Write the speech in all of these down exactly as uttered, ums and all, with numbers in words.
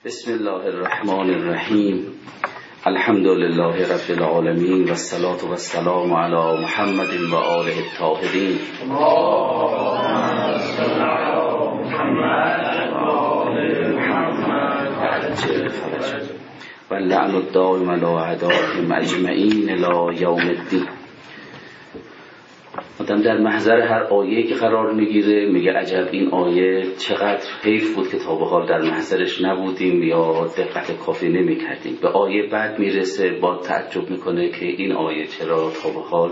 بسم الله الرحمن الرحیم. الحمد لله رب العالمین و الصلاة و السلام علی محمد و آله الطاهرین. و لعن الدائم علی اعدائهم اجمعین الی یوم الدین. آدم در محضر هر آیه که قرار میگیره میگه عجب این آیه چقدر حیف بود که تا به حال در محضرش نبودیم یا دقت کافی نمیکردیم. به آیه بعد میرسه با تعجب میکنه که این آیه چرا تا به حال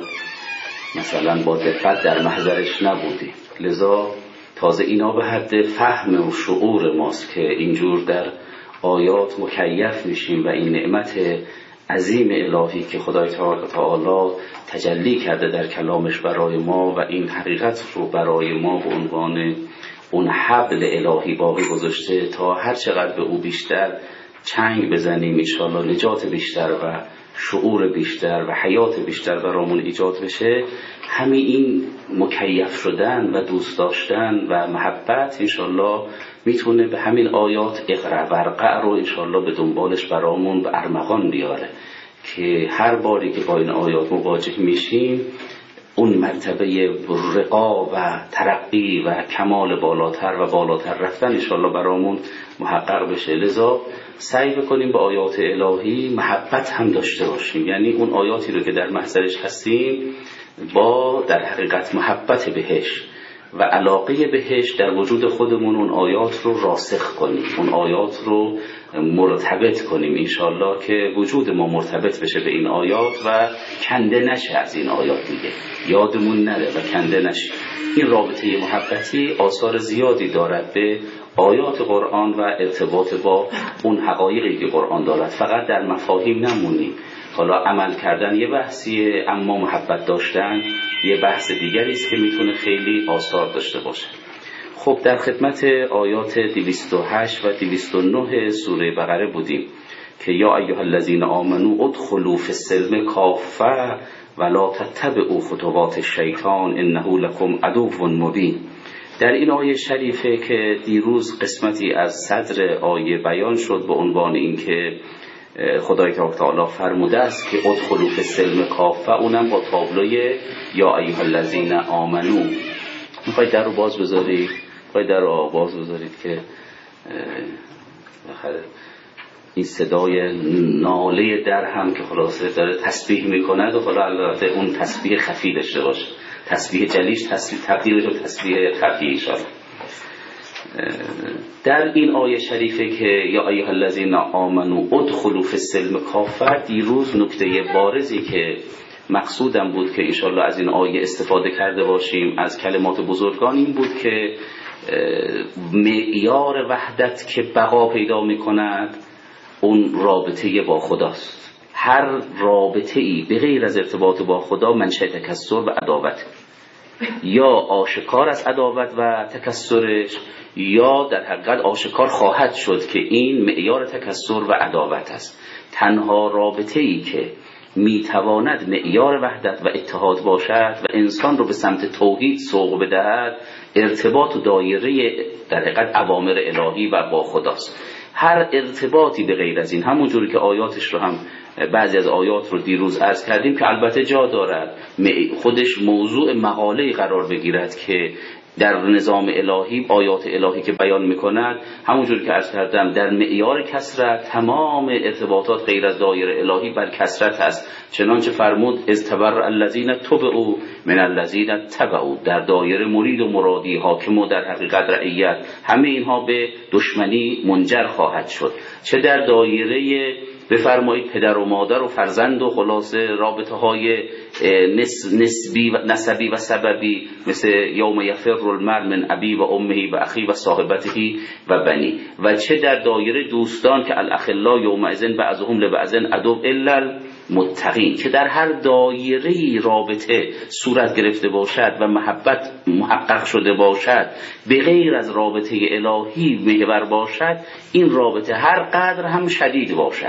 مثلا با دقت در محضرش نبودیم. لذا تازه اینا به حد فهم و شعور ماست که اینجور در آیات مکیف میشیم و این نعمت عظیم الهی که خدای تعالی تجلی کرده در کلامش برای ما و این حقیقت رو برای ما به عنوان اون حبل الهی باقی گذاشته تا هر چقدر به او بیشتر چنگ بزنیم انشاءالله نجات بیشتر و شعور بیشتر و حیات بیشتر برامون ایجاد بشه. همین این مکیف شدن و دوست داشتن و محبت انشاءالله میتونه به همین آیات اقرأ ورقع رو انشاءالله به دنبالش برامون به ارمغان بیاره که هر باری که با این آیات مواجه میشیم اون مرتبه رقا و ترقی و کمال بالاتر و بالاتر رفتن انشاءالله برامون محقق بشه. لذا سعی بکنیم به آیات الهی محبت هم داشته باشیم، یعنی اون آیاتی رو که در محضرش هستیم با در حقیقت محبت بهش و علاقه بهش در وجود خودمون اون آیات رو راسخ کنیم، اون آیات رو مرتبط کنیم انشاءالله که وجود ما مرتبط بشه به این آیات و کنده نشه از این آیات دیگه، یادمون نره و کنده نشه. این رابطه محبتی آثار زیادی دارد به آیات قرآن و ارتباط با اون حقایقی که قرآن دارد. فقط در مفاهیم نمونیم، حالا عمل کردن یه بحثیه اما محبت داشتن یه بحث دیگری است که میتونه خیلی آثار داشته باشه. خب در خدمت آیات دویست و هشت و دویست و نه سوره بقره بودیم که یا ایها الذین آمنوا ادخلوا فی السلم کافه ولا تتبعوا خطوات الشیطان انه لکم عدو مبین. در این آیه شریفه که دیروز قسمتی از صدر آیه بیان شد به عنوان اینکه خدای تعالی فرموده است که ادخلوا فی السلم کافه، اونم با تابلوی یا ایها الذین آمنو. میخواید در رو باز بذارید، میخواید در رو باز بذارید که این صدای ناله در هم که خلاصه داره تسبیح میکنه و حالا البته اون تسبیح خفی داشته باشه، تسبیح جلیش تسبیح تبدیل به تسبیح خفی ایشان. در این آیه شریفه که یا ایها الذین آمنوا ادخلوا فی السلم کافه، دیروز نکته بارزی که مقصودم بود که انشاءالله از این آیه استفاده کرده باشیم از کلمات بزرگان این بود که معیار وحدت که بقا پیدا می کند اون رابطه با خداست. هر رابطه ای به غیر از ارتباط با خدا منشأ تکثر و عداوت، یا آشکار از عداوت و تکثرش یا در حقیقت آشکار خواهد شد که این معیار تکثر و عداوت است. تنها رابطه ای که میتواند معیار وحدت و اتحاد باشد و انسان رو به سمت توحید سوق بدهد ارتباط و دایره در حقیقت اوامر الهی و با خداست. هر ارتباطی به غیر از این، همونجوری که آیاتش رو هم بعضی از آیات رو دیروز عرض کردیم که البته جا دارد خودش موضوع مقاله قرار بگیرد که در نظام الهی آیات الهی که بیان میکند همونجوری که عرض کردم در معیار کثرت تمام ارتباطات غیر از دایره الهی بر کثرت است. چنانچه فرمود از تبر الذین تبعوا من الذین تبعوا، در دایره مرید و مرادی، حاکم و در حقیقت رعیت، همه اینها به دشمنی منجر خواهد شد. چه در دایره بفرمایید پدر و مادر و فرزند و خلاصه رابطه های نسبی و نسبی و سببی مثل یوم یفر المرء من ابی و امه و اخی و صاحبته و بنی، و چه در دایره دوستان که الاخلا یومئذ بعضهم لبعض عدو الا المتقین، که در هر دایره رابطه صورت گرفته باشد و محبت محقق شده باشد به غیر از رابطه الهی محور باشد، این رابطه هر قدر هم شدید باشد،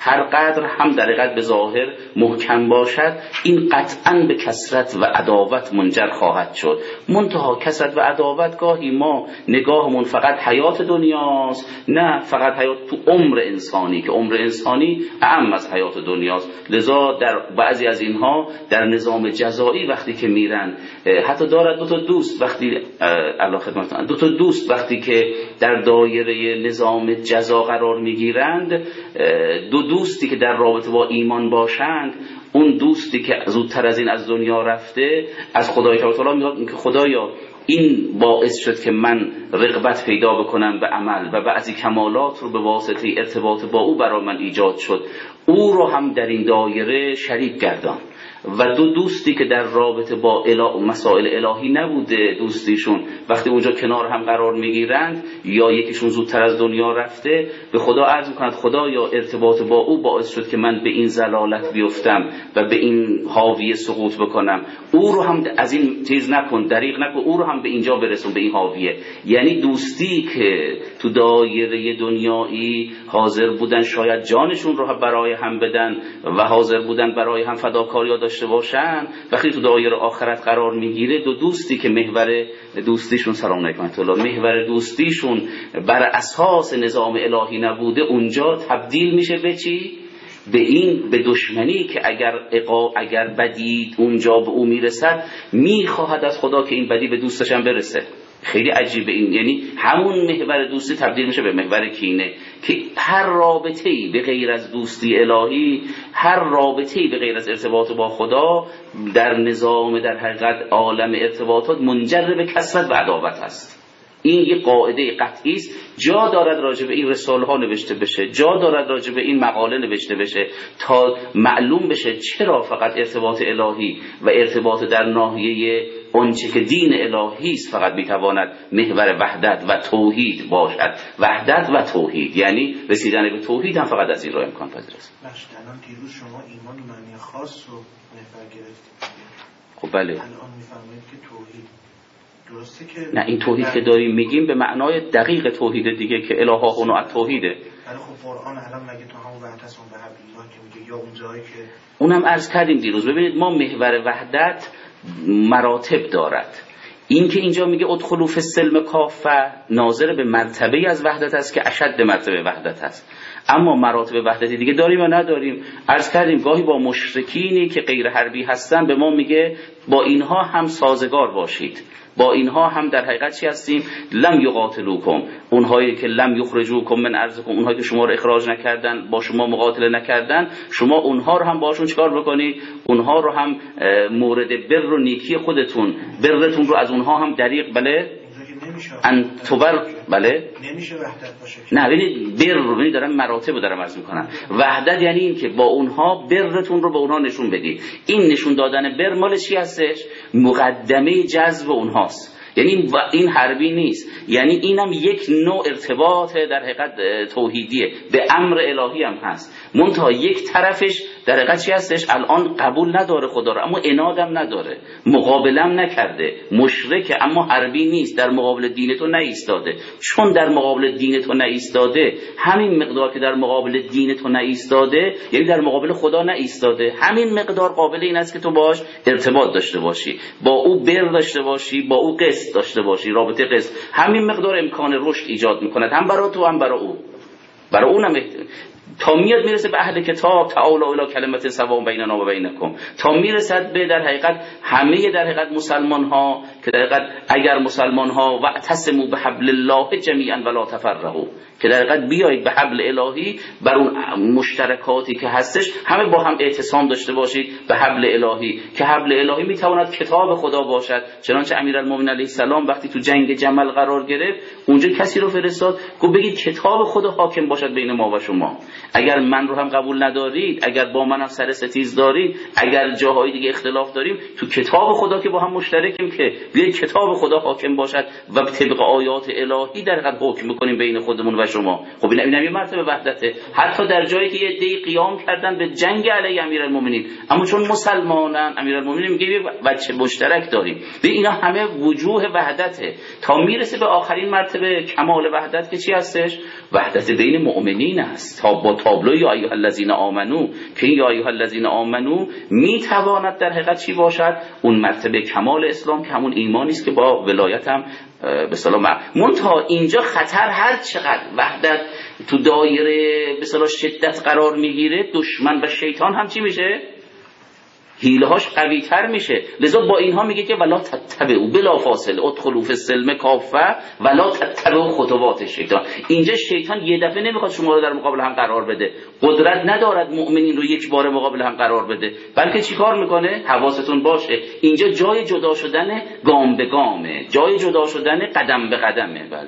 هر قدر هم در حقیقت به ظاهر محکم باشد، این قطعاً به کثرت و عداوت منجر خواهد شد. منتها کثرت و عداوت گاهی ما نگاهمون فقط حیات دنیاست، نه فقط حیات تو عمر انسانی که عمر انسانی اهم از حیات دنیاست. لذا در بعضی از اینها در نظام جزایی وقتی که میرن، حتی دارد دو تا دوست وقتی الله خدمتتون دو تا دوست وقتی که در دایره نظام جزا قرار میگیرند، دو دوستی که در رابطه با ایمان باشند، اون دوستی که زودتر از این از دنیا رفته از خدای تعالی میگه که خدایا این باعث شد که من رغبت پیدا بکنم به عمل و بعضی کمالات رو به واسطه ارتباط با او برای من ایجاد شد، او رو هم در این دایره شریک گردان. و دو دوستی که در رابطه با اله مسائل الهی نبوده دوستیشون، وقتی اونجا کنار هم قرار میگیرند یا یکیشون زودتر از دنیا رفته، به خدا عرض میکند خدا یا ارتباط با او باعث شد که من به این زلالت بیفتم و به این حاویه سقوط بکنم، او رو هم از این چیز نکن، دریغ نکن، او رو هم به اینجا برسون، به این حاویه. یعنی دوستی که تو دایره دنیایی حاضر بودن شاید جانشون رو برای هم بدن و حاضر بودن برای هم فداکاری داشته باشن، وقتی تو دایره آخرت قرار میگیره، دو دوستی که محور دوستیشون سلام علیکم الله محور دوستیشون بر اساس نظام الهی نبوده، اونجا تبدیل میشه به چی؟ به این به دشمنی که اگر اقا اگر بدی اونجا به او میرسد، میخواهد از خدا که این بدی به دوستش هم برسه. خیلی عجیبه این، یعنی همون محور دوستی تبدیل میشه به محور کینه، که هر رابطه‌ای به غیر از دوستی الهی، هر رابطه‌ای به غیر از ارتباط با خدا در نظام در حقیقت عالم ارتباطات منجر به کثرت و عداوت است. این یک قاعده قطعی است، جا دارد راجع به این رساله ها نوشته بشه، جا دارد راجع به این مقاله نوشته بشه تا معلوم بشه چرا فقط ارتباط الهی و ارتباط در ناحیه آنچه که دین الهی است فقط میتواند محور وحدت و توحید باشد. وحدت و توحید یعنی رسیدن به توحید هم فقط از این راه امکان پذیر است. باشه، الان دیروز شما ایمان معنی خاص رو محور گرفتید. خب بله. الان میفهمید که توحید درسته که نه، این توحید که داریم میگیم به معنای دقیق توحید دیگه که الها هنو التوحیده. ولی خب قرآن الان مگه تو همون وحدت به حبل الله که میگه، یا اون جایی که اونم عرض کردیم دیروز. ببینید ما محور وحدت مراتب دارد. این که اینجا میگه ادخلوا فی السلم کافه ناظر به مرتبه از وحدت است که اشد مرتبه وحدت است، اما مراتب وحدتی دیگه داریم یا نداریم. عرض کردیم گاهی با مشرکینی که غیر حربی هستن به ما میگه با اینها هم سازگار باشید، با اینها هم در حقیقت چی هستیم؟ لم یقاتلوکم، اونهایی که لم یخرجوکم من ارضکم، اونهایی که شما رو اخراج نکردن، با شما مقاتله نکردن، شما اونها رو هم باشون چیکار بکنید؟ اونها رو هم مورد بر و نیکی خودتون، برتون رو از اونها هم دریغ بله ان توبر بله نمیشه وحدت باشه. نه ببینید بر رو ببینید دارم مراتب رو دارم عرض میکنم. وحدت یعنی این که با اونها برتون رو به اونها نشون بدید. این نشون دادن بر مال چی هستش؟ مقدمه جذب اونهاست. یعنی این حربی نیست، یعنی اینم یک نوع ارتباط در حقیقت توحیدیه، به امر الهی هم هست. منتها یک طرفش در حقیقت چی هستش؟ الان قبول نداره خدا رو، اما عنادم نداره، مقابلم نکرده، مشرکه اما حربی نیست، در مقابل دین تو نایستاده. چون در مقابل دین تو نایستاده، همین مقدار که در مقابل دین تو نایستاده یعنی در مقابل خدا نایستاده، همین مقدار قابل این است که تو باش ارتباط داشته باشی، با او بر داشته باشی، با او قصد داشته باشی، رابطه قصد. همین مقدار امکان رشد ایجاد میکند، هم برای تو هم برای او. برای اونم تا میاد میرسه به اهل کتاب تعالی الی کلمت سواء بیننا و بینکم، تا میرسد به در حقیقت همه در حقیقت مسلمان ها که در حقیقت اگر مسلمان ها واعتصموا بحبل الله جمیعا ولا تفرقوا، که در حقیقت بیایید به حبل الهی، بر اون مشترکاتی که هستش همه با هم اعتصام داشته باشید به حبل الهی، که حبل الهی میتواند کتاب خدا باشد. چنانچه امیرالمومنین علیه السلام وقتی تو جنگ جمل قرار گرفت، اونجا کسی رو فرستاد گفت بگید کتاب خدا حاکم باشد بین ما و شما. اگر من رو هم قبول ندارید، اگر با منم سر ستیز دارید، اگر جاهای دیگه اختلاف داریم، تو کتاب خدا که با هم مشترکیم که بیایید کتاب خدا حاکم باشد و طبق آیات الهی در حقیقت حکم بکنیم بین خودمون و شما. خب این این یه مرتبه وحدته. حتی در جایی که یه عده‌ای قیام کردن به جنگ علیه امیرالمومنین، اما چون مسلمانن امیرالمومنین میگه یه بچه مشترک داریم. به اینا همه وجوه وحدته تا میرسه به آخرین مرتبه کمال وحدت که چی هستش؟ وحدت بین مؤمنین است. تا با تابلوی یا ایها الذین آمنو که این یا ایها الذین آمنو میتواند در حقیقت چی باشد؟ اون مرتبه کمال اسلام که همون ایمانی است که با ولایت هم به سلام. منتها اینجا خطر هر چقدر وحدت تو دایره به سلام شدت قرار میگیره، دشمن و شیطان هم چی میشه؟ حیلهاش قوی تر میشه. لذا با اینها میگه که ولا تتبعوا بلا فاصله ادخلوا فی السلم کافه ولا تتبعوا خطوات الشیطان. اینجا شیطان یه دفعه نمیخواد شما رو در مقابل هم قرار بده، قدرت ندارد مؤمنین رو یک بار مقابل هم قرار بده، بلکه چیکار میکنه؟ حواستون باشه اینجا جای جدا شدن گام به گامه، جای جدا شدن قدم به قدمه. بله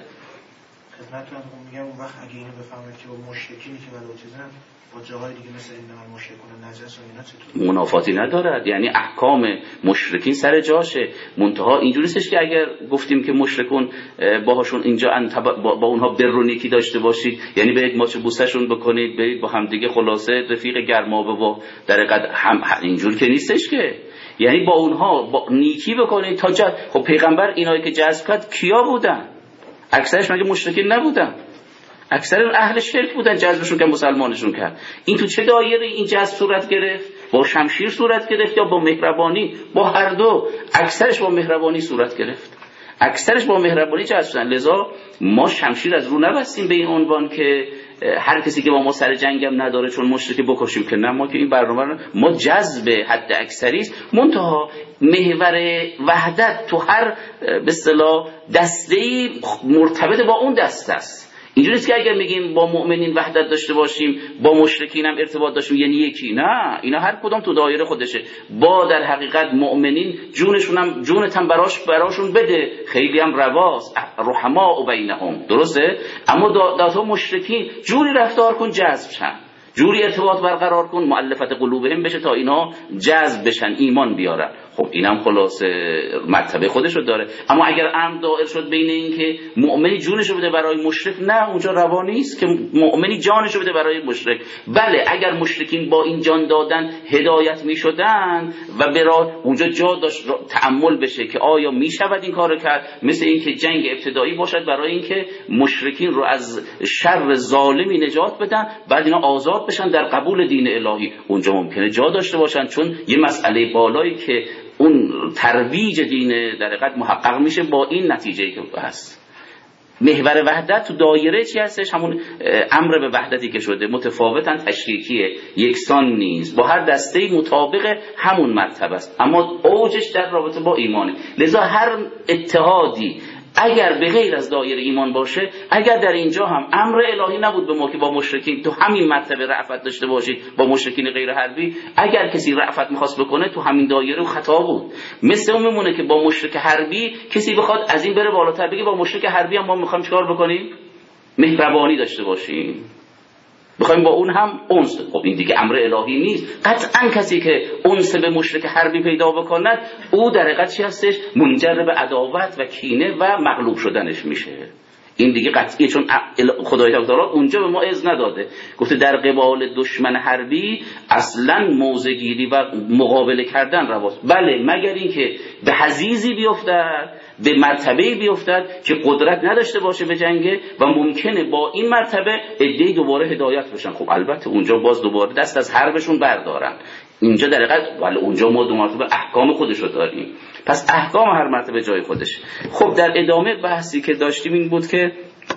خدمتتون میگم اون وقت اگه اینو بفهمید که با مشرکینی که ولا چیزن با جاهای دیگه مثل این من مشرکون نجس و اینا چطور منافاتی ندارد، یعنی احکام مشرکین سر جاشه. منتها اینجوری نیستش که اگر گفتیم که مشرکون باهاشون اینجا با, با اونها بر و نیکی داشته باشید، یعنی برید ماچ بوسشون بکنید، برید با هم دیگه خلاصه رفیق گرمابه و در حقیقت هم اینجور که نیستش که، یعنی با اونها با نیکی بکنید تا جد. خب پیغمبر اینایی که جذب کرد کیا بودن؟ اکثرش مگه مشرکین نبودن؟ اکثر اهل شرک بودن، جذبشون که مسلمانشون کرد. این تو چه دایره این جذب صورت گرفت؟ با شمشیر صورت گرفت یا با مهربانی؟ با هر دو. اکثرش با مهربانی صورت گرفت، اکثرش با مهربانی جذب شدن. لذا ما شمشیر از رو نبستیم به این عنوان که هر کسی که با ما سر جنگم نداره چون مشرک بکشیم، که نه، ما که این برنامه ما جذب حد اکثری است. منتها محور وحدت تو هر به اصطلاح دسته‌ای مرتبط با اون دسته است. اینجوری است که اگر میگیم با مؤمنین وحدت داشته باشیم با مشرکین هم ارتباط داشتیم یعنی یکی، نه، اینا هر کدام تو دایره خودشه. با در حقیقت مؤمنین جونشون هم جونت هم براش براشون بده، خیلی هم رواست، رحما و بینهم، درسته؟ اما دا تا مشرکین جوری رفتار کن جذب شن، جوری ارتباط برقرار کن مؤلفت قلوبهم بشه تا اینا جذب بشن، ایمان بیارن. خب اینم خلاصه مرتبه خودش رو داره. اما اگر امر دائر شد بین این که مؤمنی جونش رو بده برای مشرک، نه، اونجا روا نیست که مؤمنی جانش رو بده برای مشرک. بله اگر مشرکین با این جان دادن هدایت می شدن و برای اونجا جا داشت تأمل بشه که آیا می شود این کار کرد، مثل این که جنگ ابتدایی باشد برای اینکه مشرکین رو از شر ظالمی نجات بدن، بعد اینا آزاد بشن در قبول دین الهی. اونجا ممکنه جا داشته باشن، چون یه مسئله بالایی که اون ترویج دین در حقیقت محقق میشه با این نتیجه که هست. محور وحدت تو دایره چی هستش؟ همون امر به وحدتی که شده، متفاوتن، تشریکیه، یکسان نیست، با هر دسته مطابق همون مرتبه است، اما اوجش در رابطه با ایمانه. لذا هر اتحادی اگر به غیر از دایره ایمان باشه، اگر در اینجا هم امر الهی نبود به ما که با مشرکین تو همین مرتبه رأفت داشته باشید با مشرکین غیر حربی، اگر کسی رأفت میخواست بکنه تو همین دایره خطا بود. مثل اون میمونه که با مشرک حربی کسی بخواد از این بره بالاتر بگه با مشرک حربی هم ما میخوایم چیکار بکنیم؟ مهربانی داشته باشیم، بخوایم با اون هم انس. خب این دیگه امر الهی نیست. قطعا کسی که انس به مشرک حربی پیدا بکند او در حقیقت چی هستش؟ منجر به عداوت و کینه و مغلوب شدنش میشه. این دیگه قطعیه، چون خدای تعالی اونجا به ما اذن نداده، گفته در قبال دشمن حربی اصلا موضع گیری و مقابله کردن رواست. بله مگر اینکه به حضیضی بیفتد، به مرتبه‌ای بیفتد که قدرت نداشته باشه به جنگه و ممکنه با این مرتبه عده‌ای دوباره هدایت بشن. خب البته اونجا باز دوباره دست از حربشون بردارن. اینجا در حقیقت ولی اونجا ما دو مرتبه احکام خودش رو داریم، پس احکام هر مرتبه جای خودش. خب در ادامه بحثی که داشتیم این بود که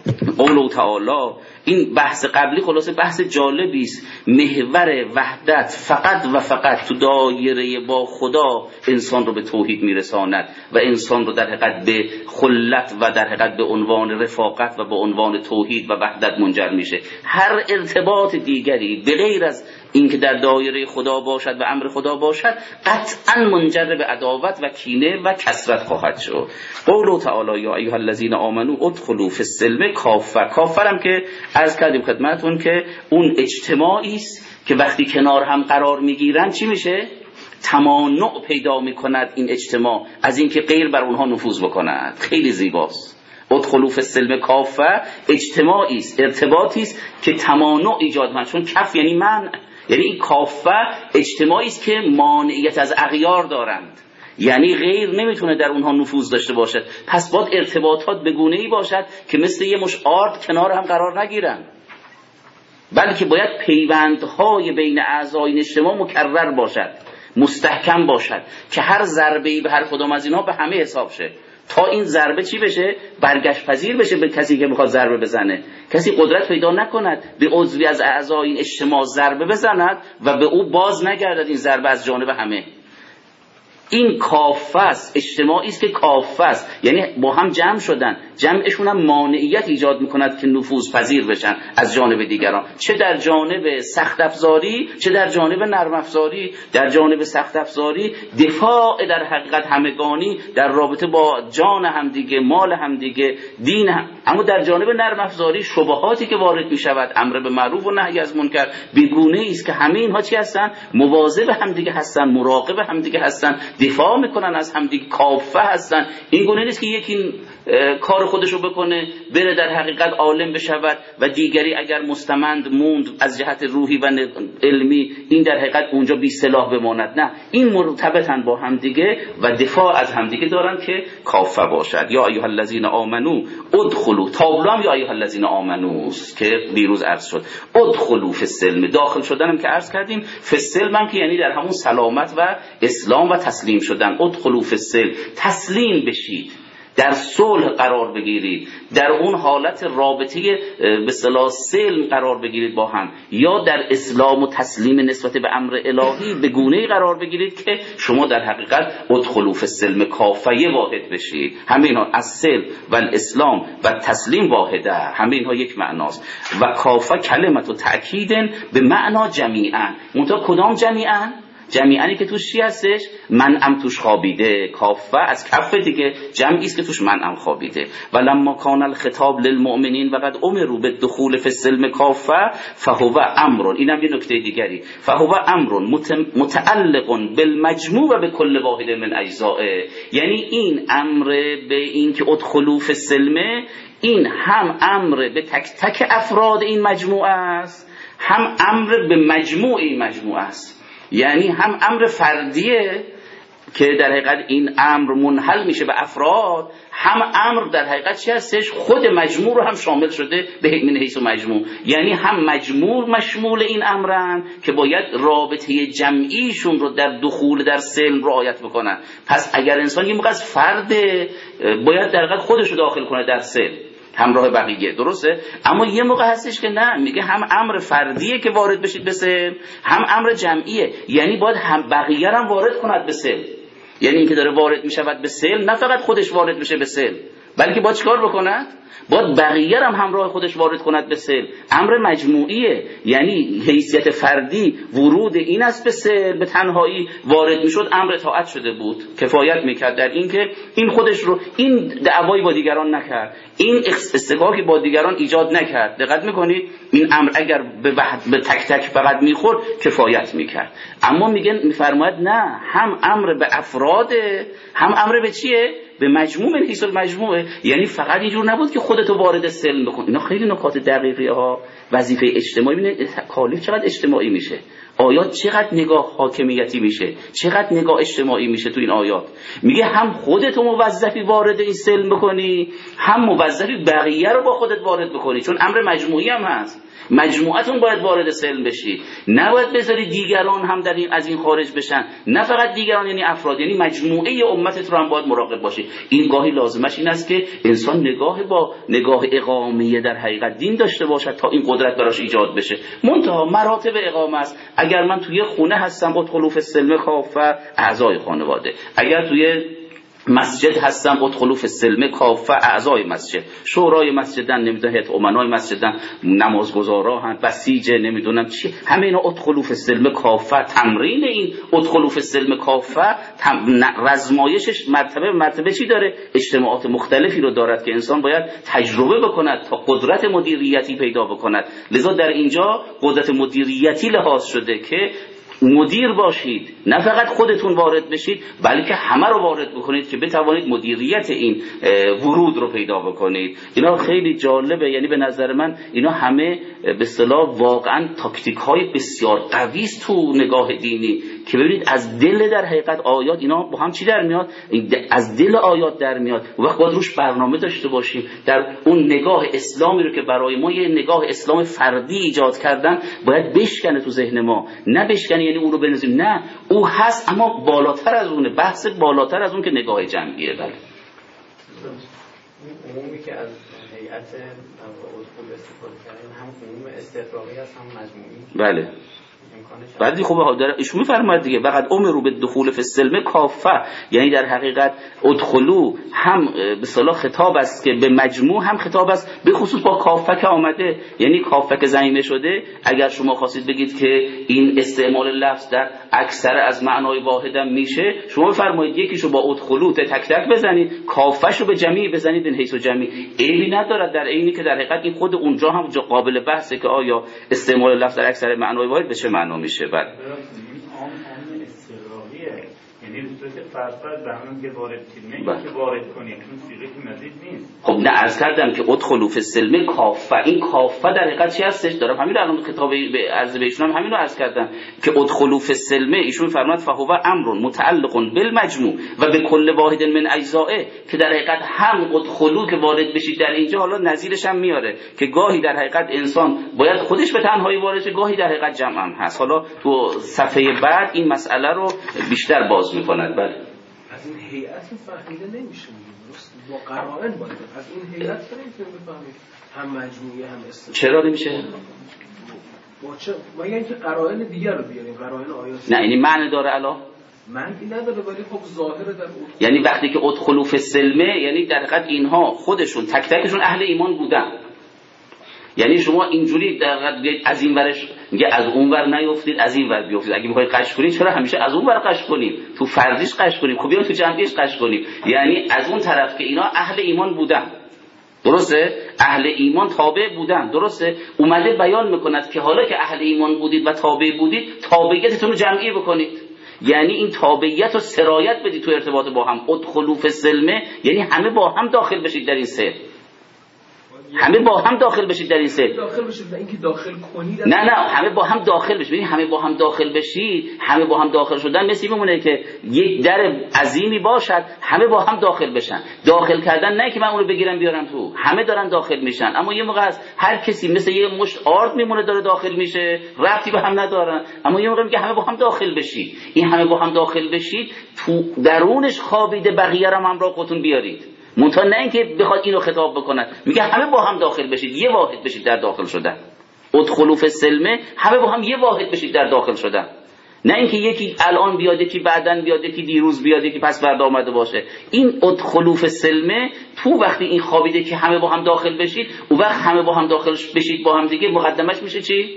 قول تعالی، این بحث قبلی خلاصه بحث جالبی است. محور وحدت فقط و فقط تو دایره با خدا انسان رو به توحید میرساند و انسان رو در حقیقت به خلت و در حقیقت به عنوان رفاقت و به عنوان توحید و وحدت منجر میشه. هر ارتباط دیگری به غیر از این که در دایره خدا باشد و امر خدا باشد قطعا منجر به عداوت و کینه و کثرت خواهد شد. قول تعالی یا ایها الذین آمنو ادخلوا فی السلم کافه. کافرم که عرض کردیم خدمتتون که اون اجتماعی است که وقتی کنار هم قرار میگیرن چی میشه؟ تمانع پیدا میکند این اجتماع از اینکه غیر بر اونها نفوذ بکند. خیلی زیباست. ادخلوا فی السلم کافه اجتماعی است، ارتباطی است که تمانع ایجاد کنه، چون کف یعنی منع، یعنی این کافه اجتماعی است که مانعیت از اغیار دارند، یعنی غیر نمیتونه در اونها نفوذ داشته باشد. پس باید ارتباطات به گونه‌ای باشد که مثل یه مش آرد کنار هم قرار نگیرن، بلکه باید پیوندهای بین اعضای این اجتماع مکرر باشد، مستحکم باشد که هر ضربه‌ای به هر کدام از اینها به همه حساب شه، تا این ضربه چی بشه؟ برگشت پذیر بشه به کسی که میخواد ضربه بزنه. کسی قدرت پیدا نکند به عضوی از اعضای این اجتماع ضربه بزند و به او باز نگردد این ضربه از جانب همه. این کافه است، اجتماعی است که کافه است، یعنی با هم جمع شدن، جمعشون هم مانعیت ایجاد میکند که نفوذ پذیر بشن از جانب دیگران، چه در جانب سخت افزاری چه در جانب نرم افزاری. در جانب سخت افزاری دفاع در حقیقت همگانی در رابطه با جان همدیگه، مال همدیگه، دین هم. اما در جانب نرم افزاری شبهاتی که وارد میشود، امر به معروف و نهی از منکر، بیگونه است که همه اینها چی هستن؟ مواظب همدیگه هستن، مراقب همدیگه هستن، دفاع میکنن از همدیگه، کافه هستن. این گونه نیست که یکی کار خودشو بکنه بره در حقیقت عالم بشود و دیگری اگر مستمند موند از جهت روحی و علمی این در حقیقت اونجا بی سلاح بماند. نه، این مرتبطن با همدیگه و دفاع از همدیگه دارن که کافه باشد. یا ایها الذین آمنو ادخلوا، تابلو یا ایها الذین آمنو که دیروز عرض شد، ادخلوا فی السلم، داخل شدنم که عرض کردیم، فی السلم هم که یعنی در همون سلامت و اسلام و تسلیم شدن. ادخلوا فی السلم، تسلیم بشید، در صلح قرار بگیرید، در اون حالت رابطه به اصطلاح سلم قرار بگیرید با هم، یا در اسلام و تسلیم نسبت به امر الهی به گونه‌ای قرار بگیرید که شما در حقیقت ادخلوا فی السلم کافه واحد بشید. همین ها از سلم و الاسلام و تسلیم واحده، همین ها یک معناست. و کافه کلمت و تأکید به معنا جمیعا. منتها کدام جمیعا؟ جمیعنی که توش چی هستش؟ منعم توش خوابیده. کافه از کف دیگه، جمعی است که توش منعم خوابیده. و لما کان الخطاب للمؤمنین وقد امروا بالدخول فی السلم کافه فهو امر، اینم یه نکته دیگری، فهو امر متعلق بالمجموع و بكل واحد من اجزائه. یعنی این امر به این که ادخلوا فی السلم، این هم امر به تک تک افراد این مجموعه است، هم امر به مجموع این مجموعه است. یعنی هم امر فردیه که در حقیقت این امر منحل میشه به افراد، هم امر در حقیقت چی هستش؟ خود مجموع رو هم شامل شده به من حیث و مجموع. یعنی هم مجموع مشمول این امرن که باید رابطه جمعیشون رو در دخول در سلم رعایت بکنن. پس اگر انسان یه موقع از فرد باید در حقیقت خودش رو داخل کنه در سلم همراه بقیه، درسته؟ اما یه موقع هستش که نه، میگه هم امر فردیه که وارد بشید به سلم، هم امر جمعیه، یعنی باید هم بقیه هم وارد کند به سلم. یعنی این که داره وارد میشود به سلم، نه فقط خودش وارد بشه به سلم، بلکه باید چیکار بکند؟ باید بقیه هم همراه خودش وارد کند به سلم. امر مجموعیه، یعنی حیثیت فردی ورود این است به سلم، به تنهایی وارد میشد امر اطاعت شده بود، کفایت میکرد در این که این خودش رو این دعوایی با دیگران نکرد، این استحقاقی با دیگران ایجاد نکرد. دقت میکنید؟ این امر اگر به, به تک تک فقط میخورد کفایت میکرد. اما میگن میفرماید نه، هم امر به افراده، هم امر به چیه؟ به مجموع من حیث المجموعه. یعنی فقط اینجور نبود که خودتو وارد سلم بکن. اینا خیلی نکات دقیقی ها. وظیفه اجتماعی، ببینید تکالیف چقدر اجتماعی میشه، آیات چقدر نگاه حاکمیتی میشه، چقدر نگاه اجتماعی میشه تو این آیات. میگه هم خودتو موظفی وارد این سلم بکنی، هم موظفی بقیه رو با خودت وارد بکنی، چون امر مجموعی هم هست. مجموعتون باید وارد سلم بشی، نباید بذاری دیگران هم در این از این خارج بشن. نه فقط دیگران یعنی افراد، یعنی مجموعه امتت رو هم باید مراقب باشی. این گاهی لازمش این است که انسان نگاه با نگاه اقامه در حقیقت دین داشته باشد تا این قدرت براش ایجاد بشه. منتها مراتب اقامه است. اگر من توی خونه هستم ادخلوا فی السلم کافه، اعضای خانواده. اگر توی مسجد هستم ادخلوا فی السلم کافه، اعضای مسجد، شورای مسجدن، نمیدونم هیئت امنای مسجدن، نمازگزارا هم، بسیج، نمیدونم چی، همه اینا ادخلوا فی السلم کافه. تمرین این ادخلوا فی السلم کافه رزمایشش مرتبه مرتبه چی داره؟ اجتماعات مختلفی رو دارد که انسان باید تجربه بکند تا قدرت مدیریتی پیدا بکند. لذا در اینجا قدرت مدیریتی لحاظ شده که مدیر باشید، نه فقط خودتون وارد بشید بلکه همه رو وارد بکنید که بتوانید مدیریت این ورود رو پیدا بکنید. اینا خیلی جالبه، یعنی به نظر من اینا همه به اصطلاح واقعا تاکتیک های بسیار قوی است تو نگاه دینی که ببینید از دل در حقیقت آیات اینا با هم چی در میاد، از دل آیات در میاد. وقت باید روش برنامه داشته باشیم در اون نگاه اسلامی رو که برای ما یه نگاه اسلام فردی ایجاد کردن باید بشکنه تو ذهن ما، نه بشکنه یعنی اون رو بنویسیم، نه او هست اما بالاتر از اونه، بحث بالاتر از اون که نگاه جمعیه. بله عمومی که از هیئت ادخول استفاده کردن هم عموم استفراغی هست هم مجموعی. بله بعدی خوبه در ایشون میفرماید دیگه وقت امروا بالدخول فی السلم کافه، یعنی در حقیقت ادخلوا هم به اصطلاح خطاب است که به مجموع، هم خطاب است به خصوص با کافه که آمده، یعنی کافه که ضمیمه شده. اگر شما خواستید بگید که این استعمال لفظ در اکثر از معنای واحد هم میشه، شما فرمایید یکیشو با ادخلوا تک تک بزنید، کافهشو به جمعی بزنید، این حیث جمعی عیبی ندارد، در عینی که در حقیقت این خود اونجا هم قابل بحثه که آیا استعمال لفظ در اکثر معنای واحد به چه معنا میشه. بعد عام عام استقراریه، یعنی به صورت فرد به همون که وارد کنیم که وارد کنیم چون صیغه که مزید نیست. خب نه عرض کردم که ادخلوا فی السلم کافه، این کافه در حقیقت چی هستش؟ دارم همین رو الان خطاب به عرض بهشون هم همین رو عرض کردم که ادخلوا فی السلم ایشون فرمود فهو امر متعلق بالمجموع و به کل واحد من اجزائه، که در حقیقت هم ادخلوا که وارد بشید در اینجا حالا نظیرش هم میاره که گاهی در حقیقت انسان باید خودش به تنهایی وارد شه، گاهی در حقیقت جمع هم هست. حالا تو صفحه بعد این مسئله رو بیشتر باز میکند. بله از این هیئت فهمیده نمیشه، با قرائن باید از این هیئت نمیتونیم بفهمیم هم مجموعی هم استثنایی. چرا نمیشه؟ با چه مگر اینکه قرائن دیگر رو بیاریم، قرائن آیات. نه این معنی داره الا معنی نداره ولی خب ظاهر در اون، یعنی وقتی که ادخلوا فی السلم یعنی در حقیقت اینها خودشون تک تکشون اهل ایمان بودن، یعنی شما اینجوری در از این ورش میگه از اون ور نیافتید از این ور بیافتید. اگه میخواید قش کنید چرا همیشه از اون ور قش کنیم، تو فرضیش قش کنیم، خب بیایم تو جمعیش قش کنیم. یعنی از اون طرف که اینا اهل ایمان بودن، درسته؟ اهل ایمان تابع بودن، درسته؟ اومده بیان میکند که حالا که اهل ایمان بودید و تابع بودید تابعیتتون رو جمعی بکنید، یعنی این تابعیت رو سرایت بدید تو ارتباط با هم. ادخلوا فی السلم یعنی همه با هم داخل بشید در این سه، همه با هم داخل بشید در این سه، داخل بشید نه اینکه داخل کنید، نه نه همه با هم داخل بشید. همه با هم داخل بشید، همه با هم داخل شدن مثل میمونه که یک در عظیمی باشد همه با هم داخل بشن. داخل کردن نه که من اون رو بگیرم بیارم تو، همه دارن داخل میشن، اما یه موقع از هر کسی مثل یه مشت آرد میمونه داره داخل میشه، ربطی به هم ندارن، اما یه موقع میگه همه با هم داخل بشید. این همه با هم داخل بشید تو درونش خوابیده، بقیه رو هم همراه خودتون بیارید، منتها نه اینکه بخواد اینو خطاب بکنن، میگه همه با هم داخل بشید، یه واحد بشید در داخل شدن. ادخلوا فی السلم همه با هم یه واحد بشید در داخل شدن، نه اینکه یکی الان بیاد یکی بعدن بیاد یکی دیروز بیاد یکی پس فردا آمده باشه. این ادخلوا فی السلم تو وقتی این خوابیده که همه با هم داخل بشید، اون وقت همه با هم داخل بشید با هم دیگه مقدمش میشه چی؟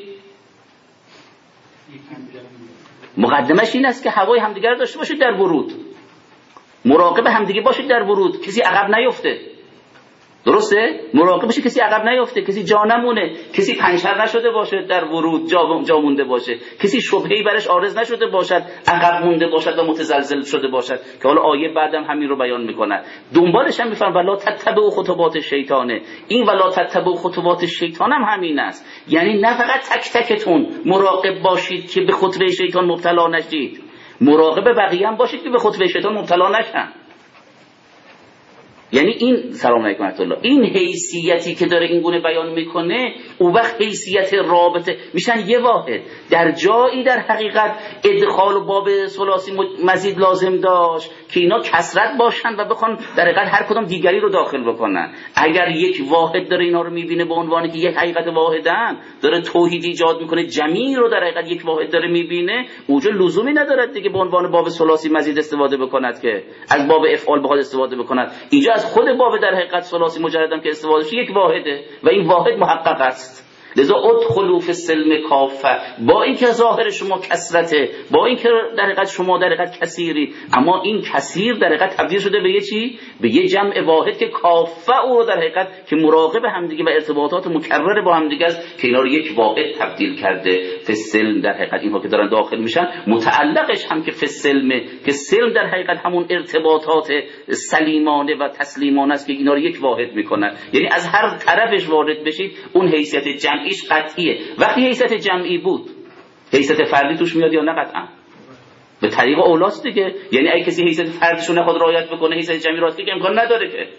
مقدمش این است که هوای همدیگر داشته باشید در ورود، مراقب همدیگه باشید در ورود، کسی عقب نیفته، درسته؟ مراقب باشید کسی عقب نیفته، کسی جا نمونه، کسی پنچر نشده باشه در ورود جا, جا مونده باشه، کسی شبهه‌ای برش عارض نشده باشد عقب مونده باشد و متزلزل شده باشد که حالا آیه بعدم همین رو بیان میکنه. دنبالش هم میفرم ولا تتبعوا خطوات شیطانه، این ولا تتبعوا خطوات شیطان هم همین است، یعنی نه فقط تک تکتون مراقب باشید که به خطوه شیطان مبتلا نشید، مراقب بقیه هم باشید که به خطوه شیطان مبتلا نشن. یعنی این سلام علیکم ورحمت الله، این حیثیتی که داره این گونه بیان میکنه اون وقت حیثیت رابطه میشن یه واحد. در جایی در حقیقت ادخال و باب ثلاثی مزید لازم داشت که اینا کثرت باشن و بخوان در حقیقت هر کدام دیگری رو داخل بکنن. اگر یک واحد داره اینا رو میبینه به عنوانی که یک حقیقت واحدن، داره توحید ایجاد میکنه، جمیع رو در حقیقت یک واحد داره میبینه، اونجا لزومی نداره دیگه به عنوان باب ثلاثی مزید استفاده بکند که از باب افعال بخواد استفاده بکند. اینجا از خود باب در حقیقت ثلاثی مجردم که استفاده شه یک واحده و این واحد محقق است. لذا ادخلوا فی السلم کافه، با اینکه ظاهر شما کثرته، با اینکه در حقیقت شما در حقیقت کثیری، اما این کثیر در حقیقت تبدیل شده به یه چی؟ به یه جمع واحد که کافه او رو در حقیقت که مراقب همدیگه و ارتباطات مکرر با همدیگه است که اینا رو یک واحد تبدیل کرده. فی السلم در حقیقت اینها که دارن داخل میشن متعلقش هم که فی السلم، که سلم در حقیقت همون ارتباطات سلیمانه و تسلیمانه است که اینا رو یک واحد میکنن. یعنی از هر طرفش وارد بشید اون حیثیت جمعیش قطعیه. وقتی حیثیت جمعی بود حیثیت فردی توش میاد یا نه؟ قطعا به طریق اولاست دیگه. یعنی اگه کسی حیثیت فردیشو نخواد رعایت بکنه حیثیت جمعی راستی که امکان نداره که.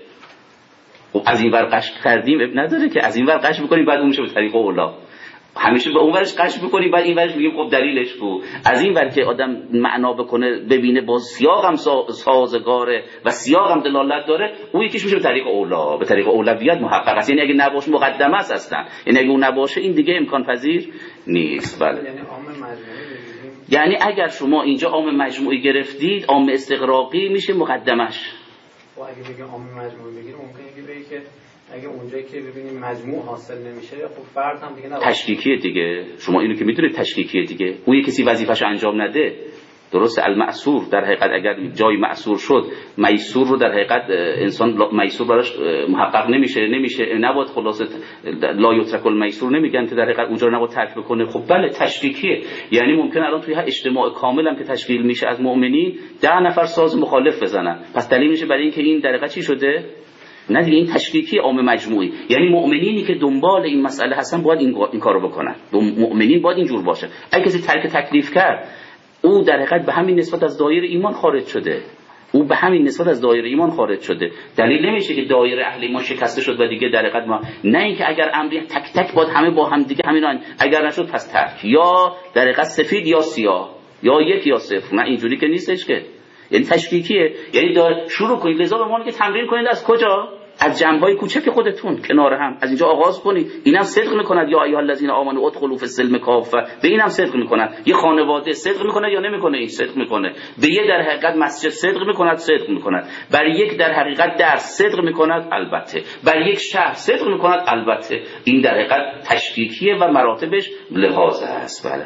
خب از این ور قش کردیم اب نداره که از این ور قش بکنیم بعد اون میشه به طریق اولا. همیشه به اون ورش قش بکنیم بعد این ورش میگیم خب دلیلش کو. از این ور که آدم معنا بکنه ببینه با سیاق هم سازگاره و سیاق هم دلالت داره، اون یکیش میشه به طریق اولا، به طریق اولویت محقق است. یعنی اگه نباشه مقدمه است اصلا، یعنی اگه اون نباشه این دیگه امکان پذیر نیست. بله یعنی عام مجموعی، یعنی اگر شما اینجا عام مجموعی گرفتید عام استغراقی میشه مقدمش. و اگه بگیم عام مجموعی بگیریم ممکنه که بگی که اگه اونجایی که ببینیم مجموع حاصل نمیشه خب فرد هم دیگه نباشه. تشکیکیه دیگه. شما اینو که میدونید تشکیکیه دیگه. اون یه کسی وظیفه‌شو انجام نده. درست المعصور در حقیقت اگر جای معصور شد میسور رو در حقیقت انسان میسور براش محقق نمیشه نمیشه نباید خلاصه لا یترک المیسور نمیگن که در حقیقت اونجا رو نباید ترک بکنه. خب بله تشکیکیه. یعنی ممکن الان توی اجتماع کامل هم که تشکیل میشه از مؤمنین ده نفر ساز مخالف بزنن، پس دلیل میشه برای اینکه این در حقیقت چی شده؟ نه دیگه این تشکیکی عام مجموعی. یعنی مؤمنینی که دنبال این مسئله هستن باید این, این کارو بکنن. مؤمنین باید اینجور باشه. اگه کسی ترک تکلیف کرد او در حقیقت به همین نسبت از دایره ایمان خارج شده. او به همین نسبت از دایره ایمان خارج شده. دلیل نمیشه که دایره اهل ایمان شکسته شد و دیگه در حقیقت ما نه اینکه اگر امری تک تک باید همه با هم دیگه همینا، اگر نشد پس ترک، یا در حقیقت سفید یا سیاه، یا یک یا صفر. نه اینجوری که نیستش که. یعنی تشکیکیه. یعنی شروع کنید لذا به معنی که تمرین کنید از کجا؟ از جنبه‌های کوچک خودتون کنار هم از اینجا آغاز کنید. اینم صدق میکند یا ایها الذین آمنوا ادخلوا فی السلم کافه، به اینم صدق میکند. یه خانواده صدق میکنه یا نمیکنه؟ این صدق میکنه. به یه در حقیقت مسجد صدق میکند، صدق میکند. بر یک در حقیقت درس صدق میکند البته. بر یک شهر صدق میکند البته. این در حقیقت تشکیکیه و مراتبش لحاظ است. بله.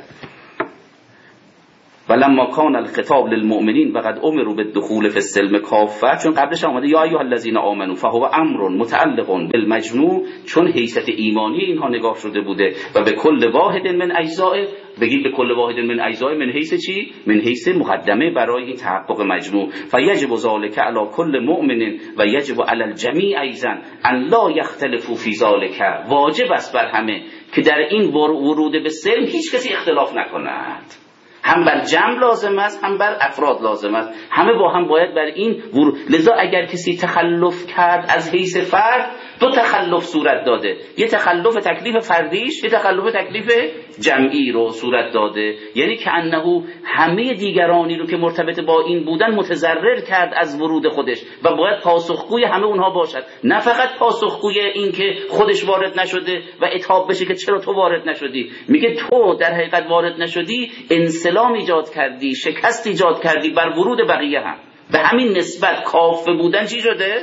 ولما کان الخطاب للمؤمنین وقد امروا بالدخول فی السلم کافه، چون قبلش اومده یا ایها الذین آمنوا فهو امر متعلق بالمجموع، چون حیثیت ایمانی اینها نگاه شده بوده و به کل واحد من اجزاء، بگید به کل واحد من اجزاء من حیث چی؟ من حیث مقدمه برای تحقق مجموع. فیجب ذلک علی کل مؤمن و یجب علی الجمیع ایضا ان لا یختلفوا فی ذلک، واجب است بر همه که در این ورود به سلم هیچ کسی اختلاف نکند. هم بر جمع لازم است هم بر افراد لازم است، همه با هم باید بر این ورود. لذا اگر کسی تخلف کرد از حیث فرد دو تخلف صورت داده، یه تخلف تکلیف فردیش، یه تخلف تکلیف جمعی رو صورت داده. یعنی که انه همه دیگرانی رو که مرتبط با این بودن متضرر کرد از ورود خودش و باید پاسخگوی همه اونها باشد، نه فقط پاسخگوی این که خودش وارد نشده و عتاب بشه که چرا تو وارد نشدی. میگه تو در حقیقت وارد نشدی، انسلام ایجاد کردی، شکست ایجاد کردی بر ورود بقیه هم. به همین نسبت کافه بودن چی شده؟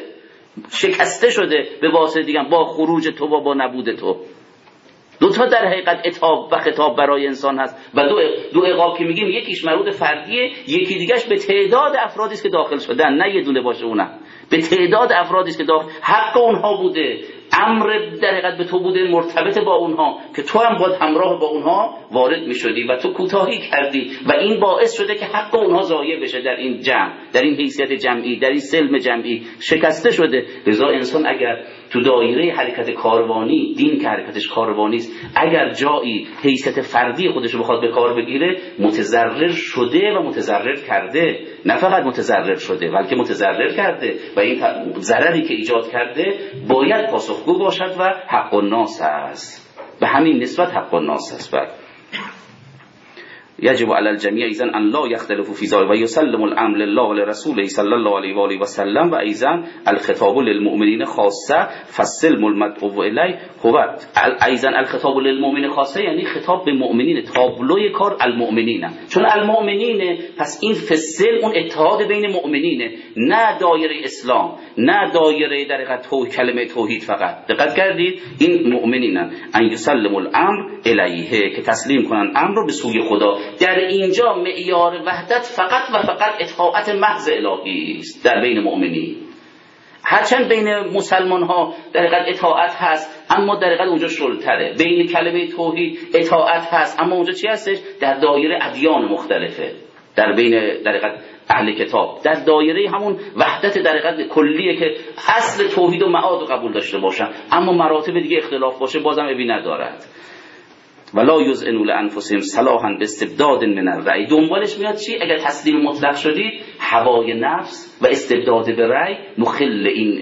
شکسته شده به واسطه دیگه با خروج تو و با نبود تو. دو تا در حقیقت عتاب و خطاب برای انسان هست و دو دو عقاب که میگیم یکیش مربوط فردیه، یکی دیگهش به تعداد افرادی است که داخل شدن، نه یه دونه باشه اونم، به تعداد افرادی است که داخل حق اونها بوده، امر در حقیقت به تو بوده مرتبط با اونها که تو هم باید همراه با اونها وارد میشدی و تو کوتاهی کردی و این باعث شده که حق اونها ضایع بشه در این جمع، در این حیثیت جمعی، در این سلم جمعی شکسته شده. لذا انسان اگر تو دایره حرکت کاروانی، دین که حرکتش کاروانی است، اگر جایی حیثیت فردی خودش رو بخواد به کار بگیره، متضرر شده و متضرر کرده. نه فقط متضرر شده بلکه متضرر کرده و این ضرری که ایجاد کرده باید پاسخگو باشد و حق الناس است. به همین نسبت حق الناس است. یجب علی الجمیع اذا ان لا یختلفوا فی ذلک و یسلم الامر لله و لرسوله صلی الله علیه و آله و سلم و اذا الخطاب للمؤمنین خاصه فالسلم المدعو الیه هو اذا الخطاب للمؤمنین خاصه، یعنی خطاب به مؤمنین، تابلوی کار المؤمنین، چون المؤمنین پس این فسل اون اتحاد بین مؤمنینه، نه دایره اسلام، نه دایره در حقیقت تو کلمه توحید فقط. دقت کردید؟ این مؤمنینن ان یسلم الامر الیه که تسلیم کنن امر رو به سوی خدا. در اینجا معیار وحدت فقط و فقط اطاعت محض الهی است در بین مؤمنین. هرچند بین مسلمان ها در حقیقت اطاعت هست، اما در حقیقت اونجا شلتره. بین کلمه توحید اطاعت هست، اما اونجا چی هستش؟ در دایره ادیان مختلفه، در بین در حقیقت اهل کتاب، در دایره همون وحدت در حقیقت کلیه که اصل توحید و معاد رو قبول داشته باشن، اما مراتب دیگه اختلاف باشه بازم ابی ندارد. ولا یذعنوا لانفسهم صلاحا باستبداد من الرأی. دنبالش میاد چی؟ اگر تسلیم مطلق شدید، هوای نفس و استبداد به رأی مخل این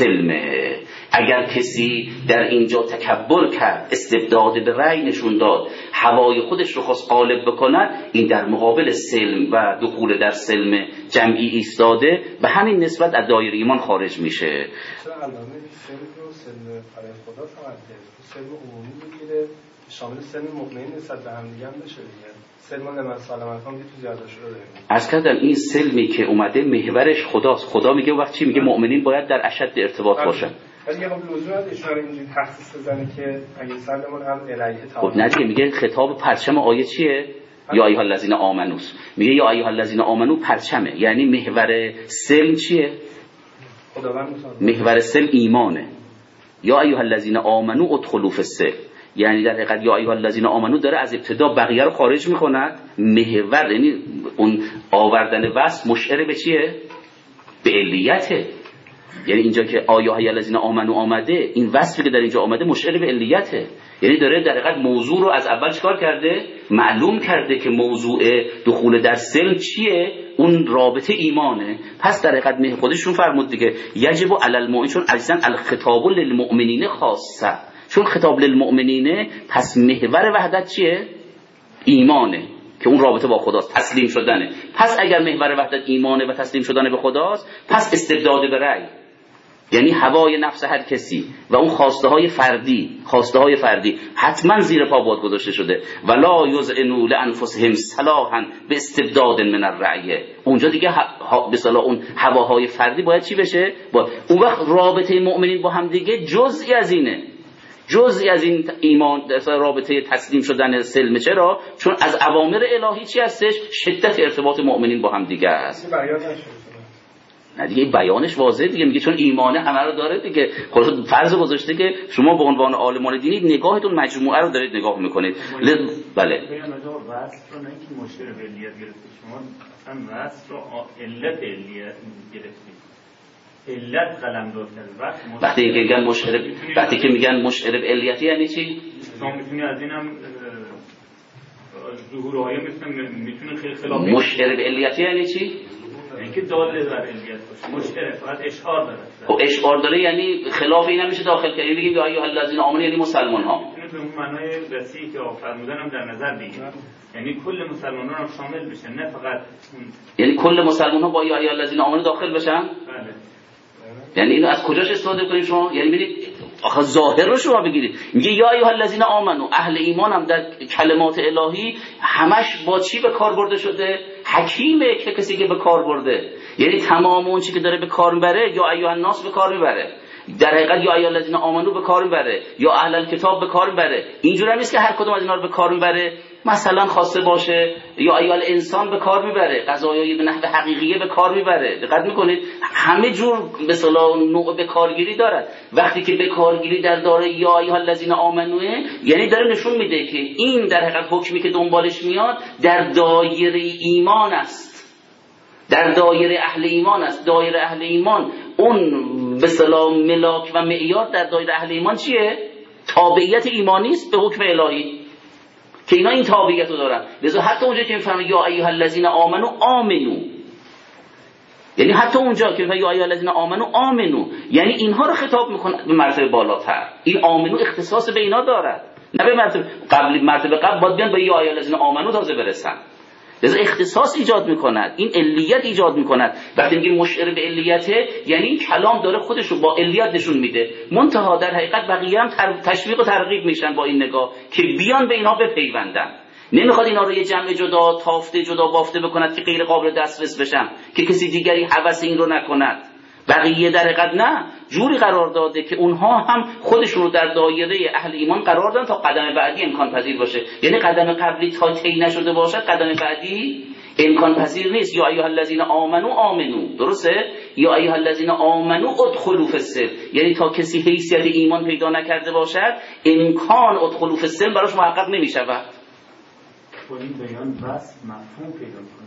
سلمه. اگر کسی در اینجا تکبر کرد، استبداد به رأی نشون داد، هوای خودش رو خواست غالب بکند، این در مقابل سلم و دخول در سلم جمعی ایستاده، به همین نسبت از دایره ایمان خارج میشه. چرا علامه سلم رو سلم برای خدا فقط سلم عمومی میگیره، شامل سلم مؤمنین نسبت به هم دیگه هم بشه دیگه؟ سلم لمن سلم هم که تو زیاده شده داریم. عرض کردم این سلمی که اومده محورش خداست. خدا میگه وقت چی میگه؟ مؤمنین باید در اشد ارتباط باشن. ولی خب لزوم نداره اشاره اینجوری تخصیص بزنه که اگه سلمون هم الیه خب نه دیگه، میگه خطاب پرچم آیه چیه؟ یا ایها الذین آمنو. میگه یا ایها الذین آمنو پرچمه، یعنی محور سلم چیه؟ خداوند. محور سلم ایمانه. یا ایها الذین آمنو ادخلوا فی السلم، یعنی در حقیقت یا ایها الذین آمنو داره از ابتدا بقیه رو خارج میکند. محور یعنی اون آوردن وصف مشعر به چیه؟ به علیته. یعنی اینجا که آیا های الذین آمنو آمده، این وصفی که در اینجا آمده مشعر به علیته، یعنی داره در حقیقت موضوع رو از اول چکار کرده؟ معلوم کرده که موضوع دخول در سلم چیه؟ اون رابطه ایمانه. پس در حقیقت خودشون فرمود دیگه یجب علی المؤمنین، چون عزیزاً الخطاب للمؤمنین خاصه، چون خطاب للمؤمنین، پس محور وحدت چیه؟ ایمانه که اون رابطه با خداست، تسلیم شدنه. پس اگر محور وحدت ایمانه و تسلیم شدن به خداست، پس استبداد به رأی، یعنی هوای نفس هر کسی و اون خواسته های فردی، خواسته های فردی حتما زیر پا باید گذاشته شده. ولا یذعنوا لانفسهم صلاحا باستبداد من الرأی. اونجا دیگه به اصطلاح اون هواهای فردی باید چی بشه؟ با اون وقت رابطه مؤمنین با هم دیگه جزئی از اینه، جزئی از این ایمان، رابطه تسلیم شدن سلم. چرا؟ چون از اوامر الهی چی هستش؟ شدت ارتباط مؤمنین با هم دیگه است. نه دیگه بیانش واضحه دیگه، میگه چون ایمانه همه رو داره دیگه. خلاص فرض گذاشته که شما به عنوان عالمان دینی نگاهتون مجموعه رو دارید نگاه میکنید. ل... بله. وصف رو نه که مشکل به علیت گرفتید، شما اصلا وصف رو علت علیت گرفتید. علت قلمداد کرده. وقتی که میگن مشعر، وقتی که میگن مشعر به علیتی یعنی چی؟ شما میتونی از اینم ظهورهای میتونه میتونه خیلی خلاف. مشعر به علیتی یعنی چی؟ اینکه داله بر علیت باشه. مشعر فقط اشعار داره. خب اشعار داره یعنی خلاف این نمیشه داخل کنی بگیم یا ایها الذین آمنو یعنی مسلمان ها. میتونه به اون معنای وسیعی که فرمودن هم در نظر بگیریم. یعنی کل مسلمانان هم شامل بشه، نه فقط اون. یعنی کل مسلمان ها با یا ایها الذین آمنو داخل بشن؟ بله. یعنی اینو از کجاش استفاده کنید شما؟ یعنی ببینید آخه ظاهر رو شما بگیرید، میگه یا ایها الذین آمنو، اهل ایمان هم در کلمات الهی همش با چی به کار برده شده؟ حکیمه که کسی که به کار برده، یعنی تمام اون چیزی که داره به کار میبره یا ایها الناس به کار میبره، در حقیقت یا ایها الذین آمنو به کار میبره، یا اهل الکتاب به کار میبره. اینجوری نیست که هر کدوم از اینا رو به کار میبره مثلا خواسته باشه، یا ایال انسان به کار میبره، قضایای به نحو حقیقیه به کار میبره. دقت میکنید همه جور به اصطلاح نوع به کارگیری دارد. وقتی که به کارگیری در داره یا ایها الذین آمنو، یعنی داره نشون میده که این در حقیقت حکمی که دنبالش میاد در دایره ایمان است، در دایره اهل ایمان است. دایره اهل ایمان اون به اصطلاح ملاک و معیار در دایره اهل ایمان چیه؟ تابعیت ایمانی است به حکم الهی که اینا این تابعیت رو دارن. لذا حتی اونجا که میفهمه یا ایها الذین آمنو آمنو، یعنی حتی اونجا که میفهمه یا ایها الذین آمنو آمنو، یعنی اینها رو خطاب میکنه به مرتبه بالاتر. این آمنو اختصاص به اینا دارد، نه به مرتبه قبل. مرتبه قبل باید بیان به یا ایها الذین آمنو تازه برسن. لذا اختصاص ایجاد میکند، این علیت ایجاد میکند. وقتی میگیم مشعر به علیته یعنی این کلام داره خودش رو با علیت نشون میده، منتها در حقیقت بقیه هم تشویق و ترغیب میشن با این نگاه که بیان به اینها بپیوندن. نمیخواد اینا رو یه جمع جدا تافته جدا بافته بکند که غیر قابل دسترس بشن، که کسی دیگری هوس این رو نکند. بقیه در حقیقت نه، جوری قرار داده که اونها هم خودشون رو در دایره اهل ایمان قرار دادن تا قدم بعدی امکان پذیر باشه. یعنی قدم قبلی تا طی نشده باشد قدم بعدی امکان پذیر نیست. یا ایها الذین آمنو آمنو، درسته؟ یا ایها الذین آمنو ادخلوا فی السلم، یعنی تا کسی حیثیت ایمان پیدا نکرده باشد امکان ادخلوا فی السلم براش محقق نمیشود. با این بیان بس مفهوم پیدا کنه.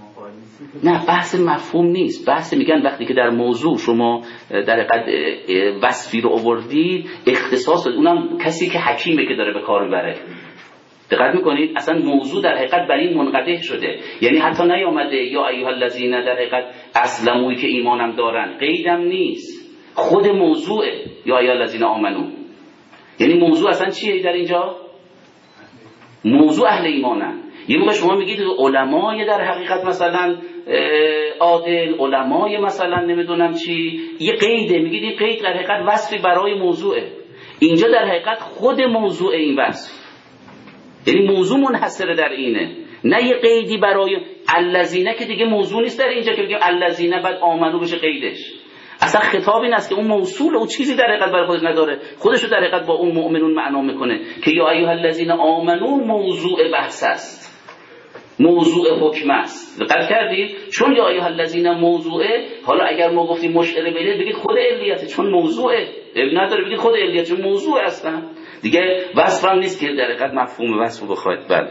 نه بحث مفهوم نیست، بحث میگن وقتی که در موضوع شما در حقیقت وصفی رو آوردید اختصاص داد، اونم کسی که حکیمه که داره به کار میبره. دقت میکنید اصلا موضوع در حقیقت بر این منقطع شده، یعنی حتی نیامده یا ایها الذین در حقیقت اسلموی که ایمانم دارن، قیدم نیست، خود موضوع یا ایها الذین آمنو. یعنی موضوع اصلا چیه در اینجا؟ موضوع اهل ایمانن. یه موقع شما میگید علمای در حقیقت مثلا عادل، علمای مثلا نمیدونم چی، یه قیده، میگید این قید در حقیقت وصفی برای موضوعه. اینجا در حقیقت خود موضوع این وصف، یعنی موضوع منحصر در اینه، نه یه قیدی برای الذین که دیگه موضوع نیست در اینجا که بگیم الذین بعد آمنو بشه قیدش. اصلا خطاب این است که اون موصول او چیزی در حقیقت برای خودش نداره، خودش رو در حقیقت با اون مؤمنون معنا میکنه که یا ایها الذین آمنو موضوع بحث است، موضوع حکم است. دقت کردید؟ چون یا ایها الذین موضوعه، حالا اگر ما گفتیم مشعر به بگید خود علیته، چون موضوعه اب نداره بگید خود علیته، چون موضوع اصلا دیگه وصف هم نیست که در حقیقت مفهوم وصف بخواید. بله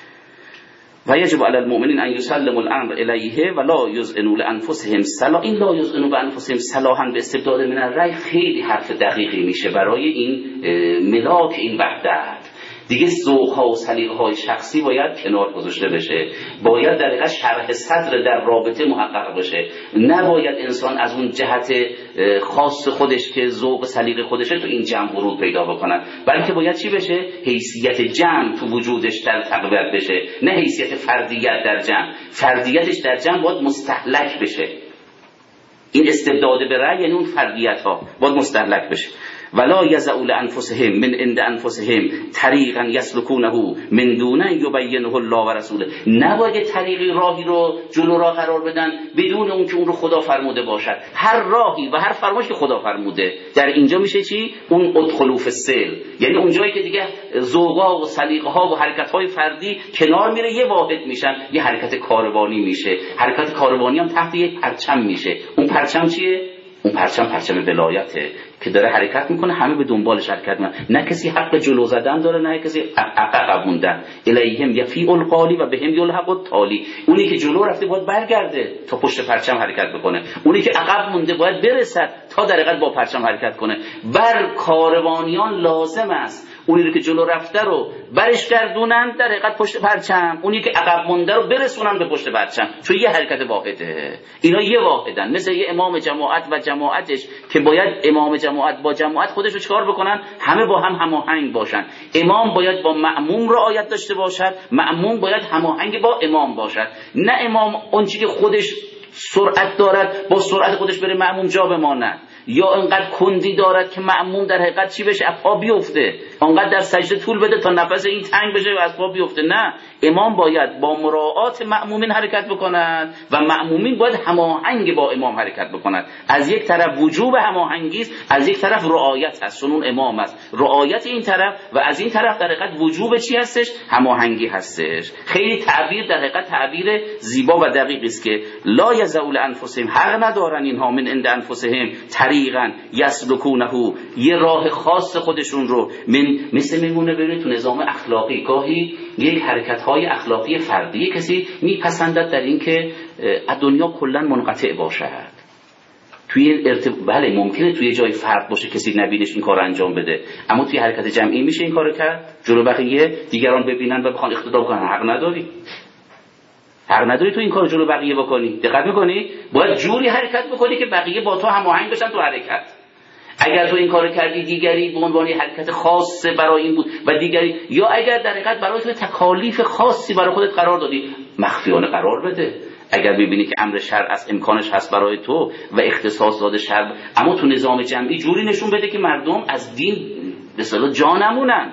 و یجب علی المؤمنین ان یسلموا الامر الیه و لا یذعنوا لانفسهم صلاح. این لا یذعنوا بانفسهم صلاحا به استبداد من الرأی خیلی حرف دقیقی میشه برای این ملاک این وحدت. دیگه ذوق‌ها و سلیقه‌های شخصی باید کنار گذاشته بشه، باید در حقیقت شرح صدر در رابطه محقق بشه، نباید انسان از اون جهت خاص خودش که ذوق سلیقه خودشه تو این جمع ورود پیدا بکنه، بلکه باید چی بشه؟ حیثیت جمع تو وجودش در تقویت بشه، نه حیثیت فردیت در جمع. فردیتش در جمع باید مستهلک بشه. این استبداد به رأی یعنی اون فردیت ها باید مستهلک بشه. ولا یزعوا لانفسهم من عند انفسهم طریقا یسلکونه من دون ان یبینه الله و رسوله. نباید طریقی راهی رو جلو راه قرار بدن بدون اون که اون رو خدا فرموده باشد. هر راهی و هر فرمایشی که خدا فرموده در اینجا میشه چی؟ اون ادخلوا فی السلم، یعنی اون جایی که دیگه ذوق‌ها و سلیقه‌ها و حرکت‌های فردی کنار میره، یه واحد میشن، یه حرکت کاروانی میشه. حرکت کاروانی هم تحت یک پرچم میشه. اون پرچم چیه؟ اون پرچم پرچم ولایته که داره حرکت میکنه، همه به دنبالش حرکت میکنن، نه کسی حق جلو زدن داره، نه کسی عقب موندن. الیهم یفیء القالی و بهم یلحق التالی. اونی که جلو رفته باید برگرده تا پشت پرچم حرکت بکنه، اونی که عقب مونده باید برسد تا در حقیقت با پرچم حرکت کنه. بر کاروانیان لازم است اونی رو که جلو رفته رو برش گردونن در حقیقت پشت پرچم، اونی که عقب مونده رو برسونن به پشت پرچم، چون یه حرکت واحده. اینا یه واحدن، مثل یه امام جماعت و جماعتش که باید امام جماعت با جماعت خودش رو چیکار بکنن؟ همه با هم هماهنگ باشن. امام باید با مأموم رعایت داشته باشد، مأموم باید هماهنگ با امام باشد. نه امام اون چیزی که خودش سرعت دارد با سرعت خودش بره مأموم جا بماند، یا انقدر کندی دارد که مأموم در حقیقت چی بشه؟ از پا بیفته، انقدر در سجده طول بده تا نفس این تنگ بشه و از پا بیفته. نه، امام باید با مراعات مأمومین حرکت بکند و مأمومین باید هماهنگ با امام حرکت بکند. از یک طرف وجوب هماهنگی است، از یک طرف رعایت است، چون امام است، رعایت این طرف، و از این طرف در حقیقت وجوب چی هستش؟ هماهنگی هستش. خیلی تعبیر در حقیقت تعبیر زیبا و دقیقی است که لا یزعوا لانفسهم، حق ندارن اینها من عند انفسهم طریقا یسلکونه، یه راه خاص خودشون رو من، مثل میمونه ببینید تو نظام اخلاقی گاهی یک حرکت‌های اخلاقی فردی کسی میپسندد در این که از دنیا کلا منقطع باشد. توی ارتب... بله ممکنه توی جای فرد باشه کسی نبینش این کار انجام بده، اما توی حرکت جمعی میشه این کارو کرد، جلو بقیه دیگران ببینن و بخوان اقتدا کنن. حق نداری، حق نداری تو این کار جلو بقیه بکنی. دقت میکنی؟ باید جوری حرکت بکنی که بقیه با تو هماهنگ بشن تو حرکت. اگر تو این کار کردی دیگری به عنوان حرکت خاص برای این بود و دیگری، یا اگر در حقیقت برای تو تکالیف خاصی برای خودت قرار دادی، مخفیانه قرار بده. اگر ببینی که امر شرع از امکانش هست برای تو و اختصاص داده شرع، اما تو نظام جمعی جوری نشون بده که مردم از دین به اصطلاح جا نمونن،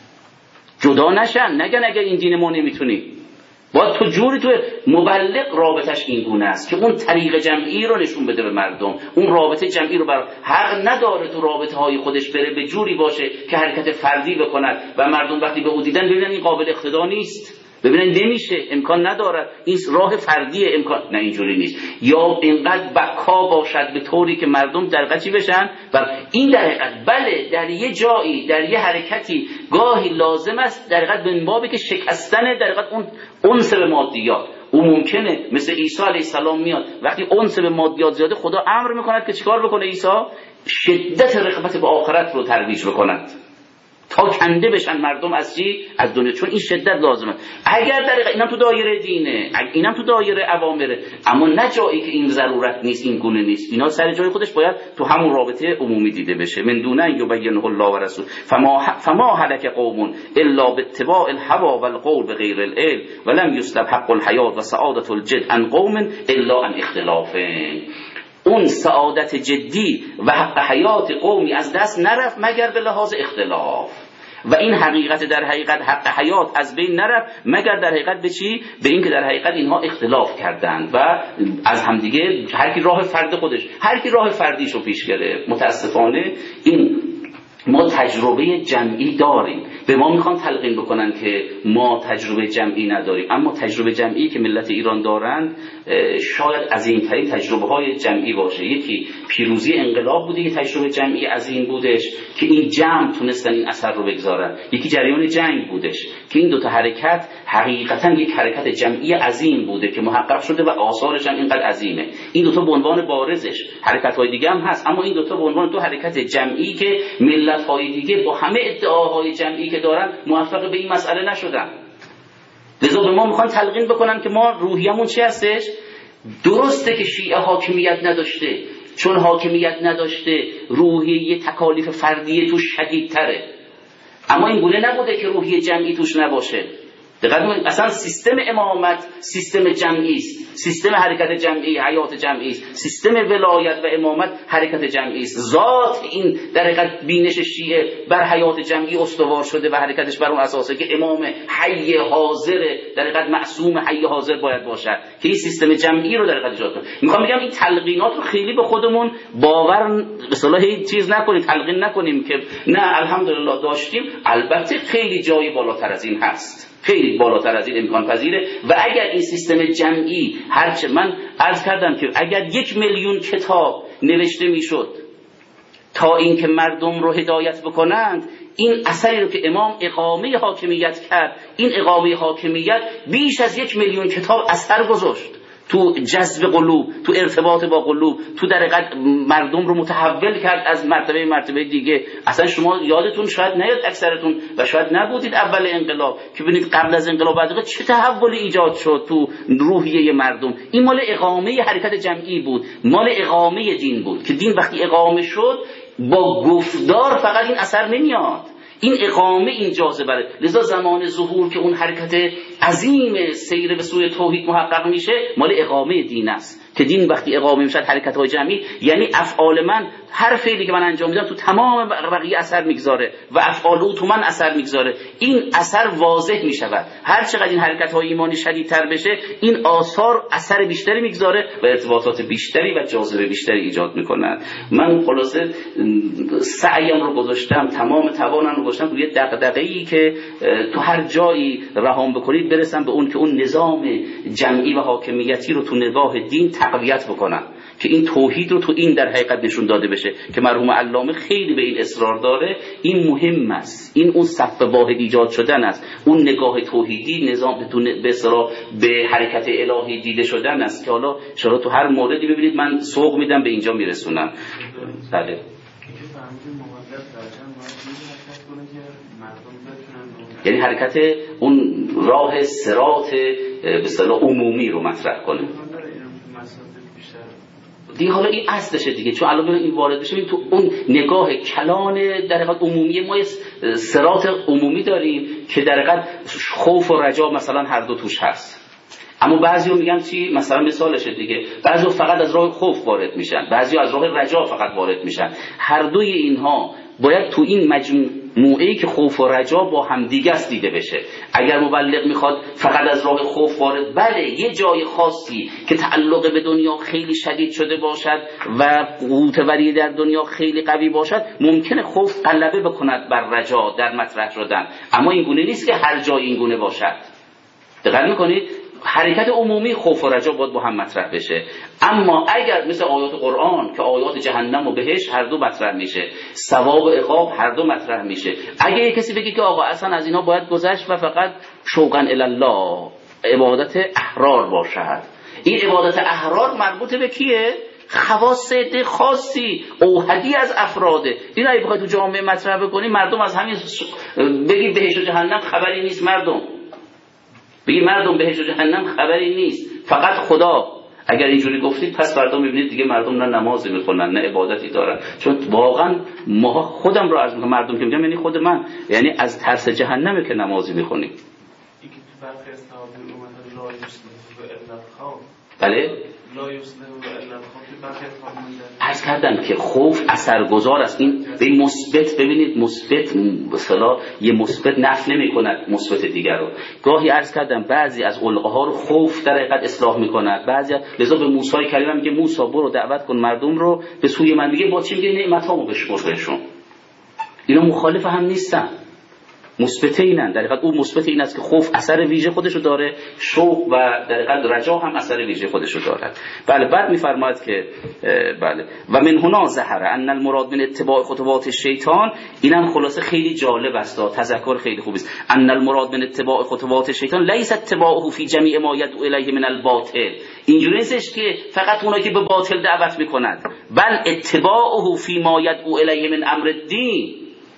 جدا نشن، نگن اگر این دین ما نمیتونی. باید تو جوری تو مبلغ رابطش این گونه است که اون طریق جمعی رو نشون بده به مردم، اون رابطه جمعی رو بر حق نداره تو رابطه های خودش بره به جوری باشه که حرکت فردی بکند و مردم وقتی به او دیدن ببینن این قابل اقتدا نیست، ببینن نمیشه، امکان نداره، این راه فردیه، امکان نه، اینجوری نیست. یا اینقدر بکا باشد به طوری که مردم در قچی بشن و این در حقیقت بله در یه جایی در یه حرکتی گاهی لازم است در حقیقت به بابی که شکستن در حقیقت اون انس به مادیات. او ممکنه مثل عیسی علیه السلام میاد وقتی انس به مادیات زیاده خدا امر میکند که چیکار بکنه عیسی؟ شدت رغبت به آخرت رو ترویج بکند تا کنده بشن مردم از چی؟ از دنیا، چون این شدت لازمه. اگر در اینم تو دایره دینه، اینم تو دایره اوامره، اما نه جایی که این ضرورت نیست، این گونه نیست، اینا سر جای خودش باید تو همون رابطه عمومی دیده بشه. من دونه یبینه الله و رسول فما فما هلك قوم الا باتباع الهوى والقول بغیر العلم ولم يسلب حق الحیات و سعادة الجد عن قوم الا عن اختلافین. اون سعادت جدی و حق حیات قومی از دست نرفت مگر به لحاظ اختلاف، و این حقیقت در حقیقت حق حیات از بین نرفت مگر در حقیقت به چی؟ به این که در حقیقت اینها اختلاف کردند و از همدیگه هر کی راه فرد خودش، هر کی راه فردیشو پیش گرفت. متاسفانه این ما تجربه جمعی داریم، به ما میخوان تلقین بکنن که ما تجربه جمعی نداریم، اما تجربه جمعی که ملت ایران دارند شاید عظیم‌ترین تجربه های جمعی باشه. یکی پیروزی انقلاب بوده، یه تجربه جمعی عظیم بودش که این جمع تونستن این اثر رو بگذارن. یکی جریان جنگ بودش که این دوتا حرکت حقیقتا یک حرکت جمعی عظیم بوده که محقق شده و آثارش هم اینقدر عظیمه. این دوتا به عنوان بارزش، حرکت‌های دیگه هم هست، اما این دوتا به عنوان دو حرکت جمعی که ملت‌های دیگه با همه ادعاهای جمعی که دارن موفق به این مسئله نشدن. لذا به ما میخوان تلقین بکنن که ما روحیمون چی هستش؟ درسته که شیعه حاکمیت نداشته، چون حاکمیت نداشته روحیه تکالیف فردی توش شدیدتره، اما این گونه نبوده که روحیه جمعی توش نباشه. دقیقاً اصلا سیستم امامت سیستم جمعی است، سیستم حرکت جمعی حیات جمعی است، سیستم ولایت و امامت حرکت جمعی است. ذات این در حقیقت بینش شیعه بر حیات جمعی استوار شده و حرکتش بر اون اساسه که امام حی حاضر در حقیقت معصوم حی حاضر باید باشد که این سیستم جمعی رو در حقیقت ایجاد کنه. میخوام بگم این تلقینات رو خیلی به خودمون باور به اصطلاح چیز نکنیم، تلقین نکنیم که نه الحمدلله داشتیم. البته خیلی جایی بالاتر از این هست، خیلی بالاتر از این امکان پذیره. و اگر این سیستم جمعی هرچه من عرض کردم که اگر یک میلیون کتاب نوشته میشد تا اینکه مردم رو هدایت بکنند، این اثری رو که امام اقامه حاکمیت کرد، این اقامه حاکمیت بیش از یک میلیون کتاب اثر گذاشت تو جذب قلوب، تو ارتباط با قلوب، تو در حقیقت مردم رو متحول کرد از مرتبه مرتبه دیگه. اصلا شما یادتون شاید نیاد اکثرتون و شاید نبودید اول انقلاب که ببینید قبل از انقلاب بعد چه تحولی ایجاد شد تو روحیه مردم. این مال اقامه حرکت جمعی بود، مال اقامه دین بود که دین وقتی اقامه شد با گفتار فقط این اثر نمیاد، این اقامه این جاذبه. لذا زمان ظهور که اون حرکت عظیم سیر به سوی توحید محقق میشه مال اقامه دین است که دین وقتی اقامه میشه حرکت های جمعی، یعنی افعال من، هر فعلی که من انجام میدم تو تمام بقیه اثر میگذاره و افعال او تو من اثر میگذاره. این اثر واضح میشود. هر چقدر این حرکت های ایمانی شدیدتر بشه این آثار اثر بیشتری میگذاره و ارتباطات بیشتری و جاذبه بیشتری ایجاد میکنن. من خلاصه سعیم رو گذاشتم، تمام توانم رو گذاشتم روی دغدغه‌ای که تو هر جایی رهام بکنید برسم به اون که اون نظام جمعی و حاکمیتی رو تو نگاه دین تقویت بکنم که این توحید رو تو این در حقیقت نشون داده بشه که مرحوم علامه خیلی به این اصرار داره. این مهم است، این اون صف واحد ایجاد شدن است، اون نگاه توحیدی نظام به اصطلاح به حرکت الهی دیده شدن است که حالا شما تو هر موردی ببینید من سوق میدم به اینجا میرسونم. بله یعنی حرکت اون راه صراط به اصطلاح عمومی رو مطرح کنه. دیگه حالا این اصلشه دیگه، چون الان این وارد بشیم تو اون نگاه کلان در حقیقت عمومی. ما صراط عمومی داریم که در حقیقت خوف و رجا مثلا هر دو توش هست، اما بعضی‌ها میگن چی؟ مثلا مثالشه دیگه، بعضی‌ها فقط از راه خوف وارد میشن، بعضی‌ها از راه رجا فقط وارد میشن. هر دوی اینها باید تو این مجموعه‌ای که خوف و رجا با هم دیگه است دیده بشه. اگر مبلغ میخواد فقط از راه خوف وارد، بله یه جای خاصی که تعلق به دنیا خیلی شدید شده باشد و قوت وری در دنیا خیلی قوی باشد، ممکنه خوف غلبه بکند بر رجا در مطرح شدن، اما این گونه نیست که هر جای این گونه باشد. دقت میکنید؟ حرکت عمومی خوف و رجا باید با هم مطرح بشه. اما اگر مثل آیات قرآن که آیات جهنم و بهشت هر دو مطرح میشه، ثواب و عقاب هر دو مطرح میشه، اگه یک کسی بگه که آقا اصلا از اینا باید گذشت و فقط شوقا الی الله عبادت احرار باشد، این عبادت احرار مربوط به کیه؟ خواص عده خاصی اوحدی از افراده. این اگه بخوای تو جامعه مطرح بکنی، مردم از همین بگی بهشت و جهنم خبری نیست، مردم بگی مردم بهشت و جهنم خبری نیست، فقط خدا. اگر اینجوری گفتید پس فردا میبینید دیگه مردم نه نمازی میخونن نه عبادتی دارن، چون واقعا ما خودم رو عرض میکنم، مردم که میگم یعنی خود من، یعنی از ترس جهنمه که نمازی میخونیم. یکی تو برخی از تعابیر اومده لا یسلم و الا الخوف. بله لا یسلم و الا الخوف برخی از تعابیر عرض کردم که خوف اثرگذار است. این به مثبت، ببینید مثبت مثلا یه مثبت نفی نمی‌کند مثبت دیگر رو. گاهی عرض کردم بعضی از علقه ها رو خوف در حقیقت اصلاح می‌کند، بعضی لذا به موسی کلمه میگه موسی برو دعوت کن مردم رو به سوی من، میگه با چی؟ میگه نعمتامو بشمر بهشون. اینا مخالف هم نیستن، مثبت اینن. در حقیقت اون مثبت این است که خوف اثر ویژه خودشو داره، شوق و در حقیقت رجا هم اثر ویژه خودشو دارد. بله بعد میفرماید که بله و من هنا ظهر ان المراد من اتباع خطوات الشیطان، اینم خلاصه خیلی جالب است، تذکر خیلی خوب است. ان المراد من اتباع خطوات الشیطان لیس اتباعه فی جمیع ما یدعو الیه من الباطل، اینجوری نیستش که فقط اونایی که به باطل دعوت میکنند، بل اتباعه فی ما یدعو الیه من امر الدین.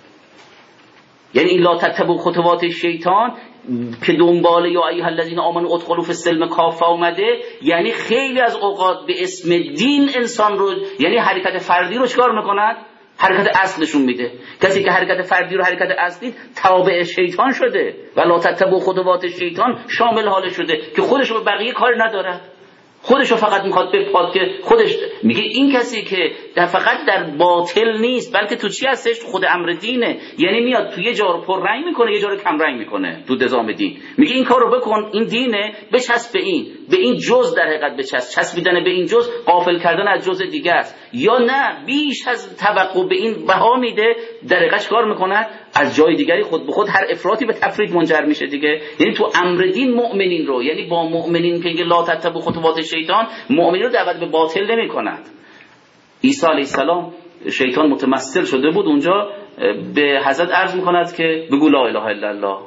یعنی این لا تتبعوا خطوات الشیطان که دنبال یا ایها الذین آمنوا ادخلوا فی السلم کافه اومده، یعنی خیلی از اوقات به اسم دین انسان رو، یعنی حرکت فردی رو چکار میکند؟ حرکت اصلشون میده. کسی که حرکت فردی رو حرکت اصلی تابع شیطان شده و لا تتبعوا خطوات الشیطان شامل حال شده که خودش رو به بقیه کار نداره، خودش رو فقط میخواد بپاد که خودش میگه. این کسی که در فقط در باطل نیست بلکه تو چی هستش؟ تو خود امر دینه، یعنی میاد تو یه جا رو پر رنگ میکنه یه جا رو کم رنگ میکنه تو نظام دین، میگه این کار رو بکن، این دینه، بچسب به این، به این جز در حقیقت بچسب، چسبیدن به این جز غافل کردن از جز دیگه است، یا نه بیش از توقع به این بها میده، در حقیقت کار میکنه از جای دیگری خود به خود هر افراطی به تفرید منجر میشه دیگه. یعنی تو امر دین مؤمنین رو، یعنی با مؤمنین که لا تتبعوا خطوات شیطان، مؤمنین رو دعوت به باطل نمی کند. عیسی علیه السلام شیطان متمثل شده بود اونجا، به حضرت عرض میکند که بگو لا اله الا الله.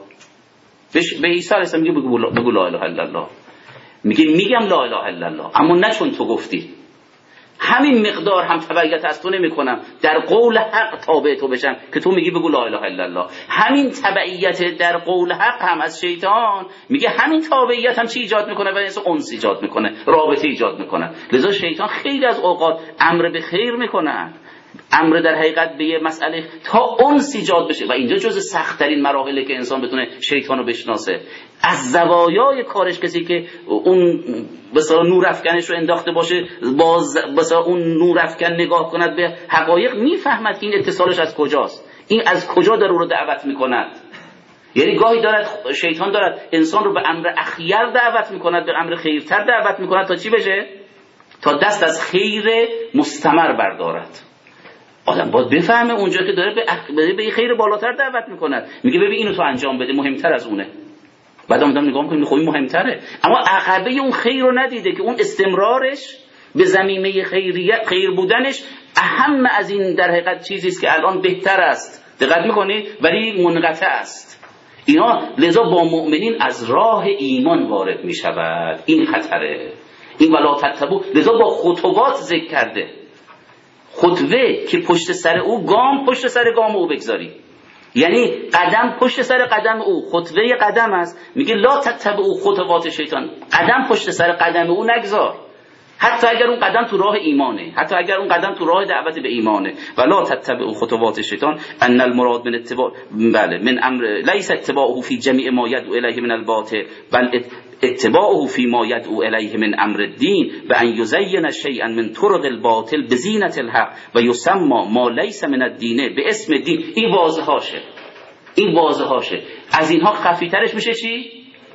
به عیسی علیه السلام میگه بگو لا اله الا الله، میگه میگم لا اله الا الله اما نه چون تو گفتی، همین مقدار هم تبعیت از تو نمی کنم، در قول حق تابع تو بشم که تو میگی بگو لا اله الا الله. همین تبعیت در قول حق هم از شیطان میگه، همین تابعیت هم چی ایجاد میکنه؟ و انس ایجاد میکنه، رابطه ایجاد میکنه. لذا شیطان خیلی از اوقات امر به خیر میکنه، امر در حقیقت به یه مسئله تا انس ایجاد بشه، و اینجا جز سخت ترین مراحله که انسان بتونه شیطان رو بشناسه. از زوایای کارش کسی که اون بسیار نور افکنش رو انداخته باشه، باز بسیار اون نور افکن نگاه کند به حقایق، میفهمد که این اتصالش از کجاست، این از کجا داره او رو دعوت میکند. یعنی گاهی دارد شیطان دارد انسان رو به امر اخیر دعوت میکند، به امر خیرتر دعوت میکند تا چی بشه؟ تا دست از خیر مستمر بردارد. آدم باید بفهمه اونجا که داره به, اخ... به خیر بالاتر دعوت میکند، میگه ببین اینو تو انجام بده، مهمتر از اونه. بعد آدم نگاه میکنه خب این مهمتره، اما عقبه اون خیر رو ندیده که اون استمرارش به زمینه خیریت، خیر بودنش اهم از این در حقیقت چیزی است که الان بهتر است. دقت میکنید؟ ولی منقطع است. اینا لذا با مؤمنین از راه ایمان وارد میشود، این خطره، این ولا تتبعوا. لذا با خطوات ذکر کرده، خطوه که پشت سر او، گام پشت سر گام او بگذاری، یعنی قدم پشت سر قدم او، خطوه قدم است. میگه لا تتبعوا خطوات شیطان، قدم پشت سر قدم او نگذار. حتی اگر اون قدم تو راه ایمانه، حتی اگر اون قدم تو راه دعوت به ایمانه. ولا تتبعوا خطوات الشیطان ان المراد من اتباع بله من امر ليس اتباعه في جميع ما يدعو الیه من الباطل بل اتباعه في ما يدعو الیه من امر الدین بان یزین شیئا من طرق الباطل بزینة الحق و یسمى ما ليس من الدین به اسم دین. این واضحاشه، این واضحاشه. از اینها خفی ترش میشه چی؟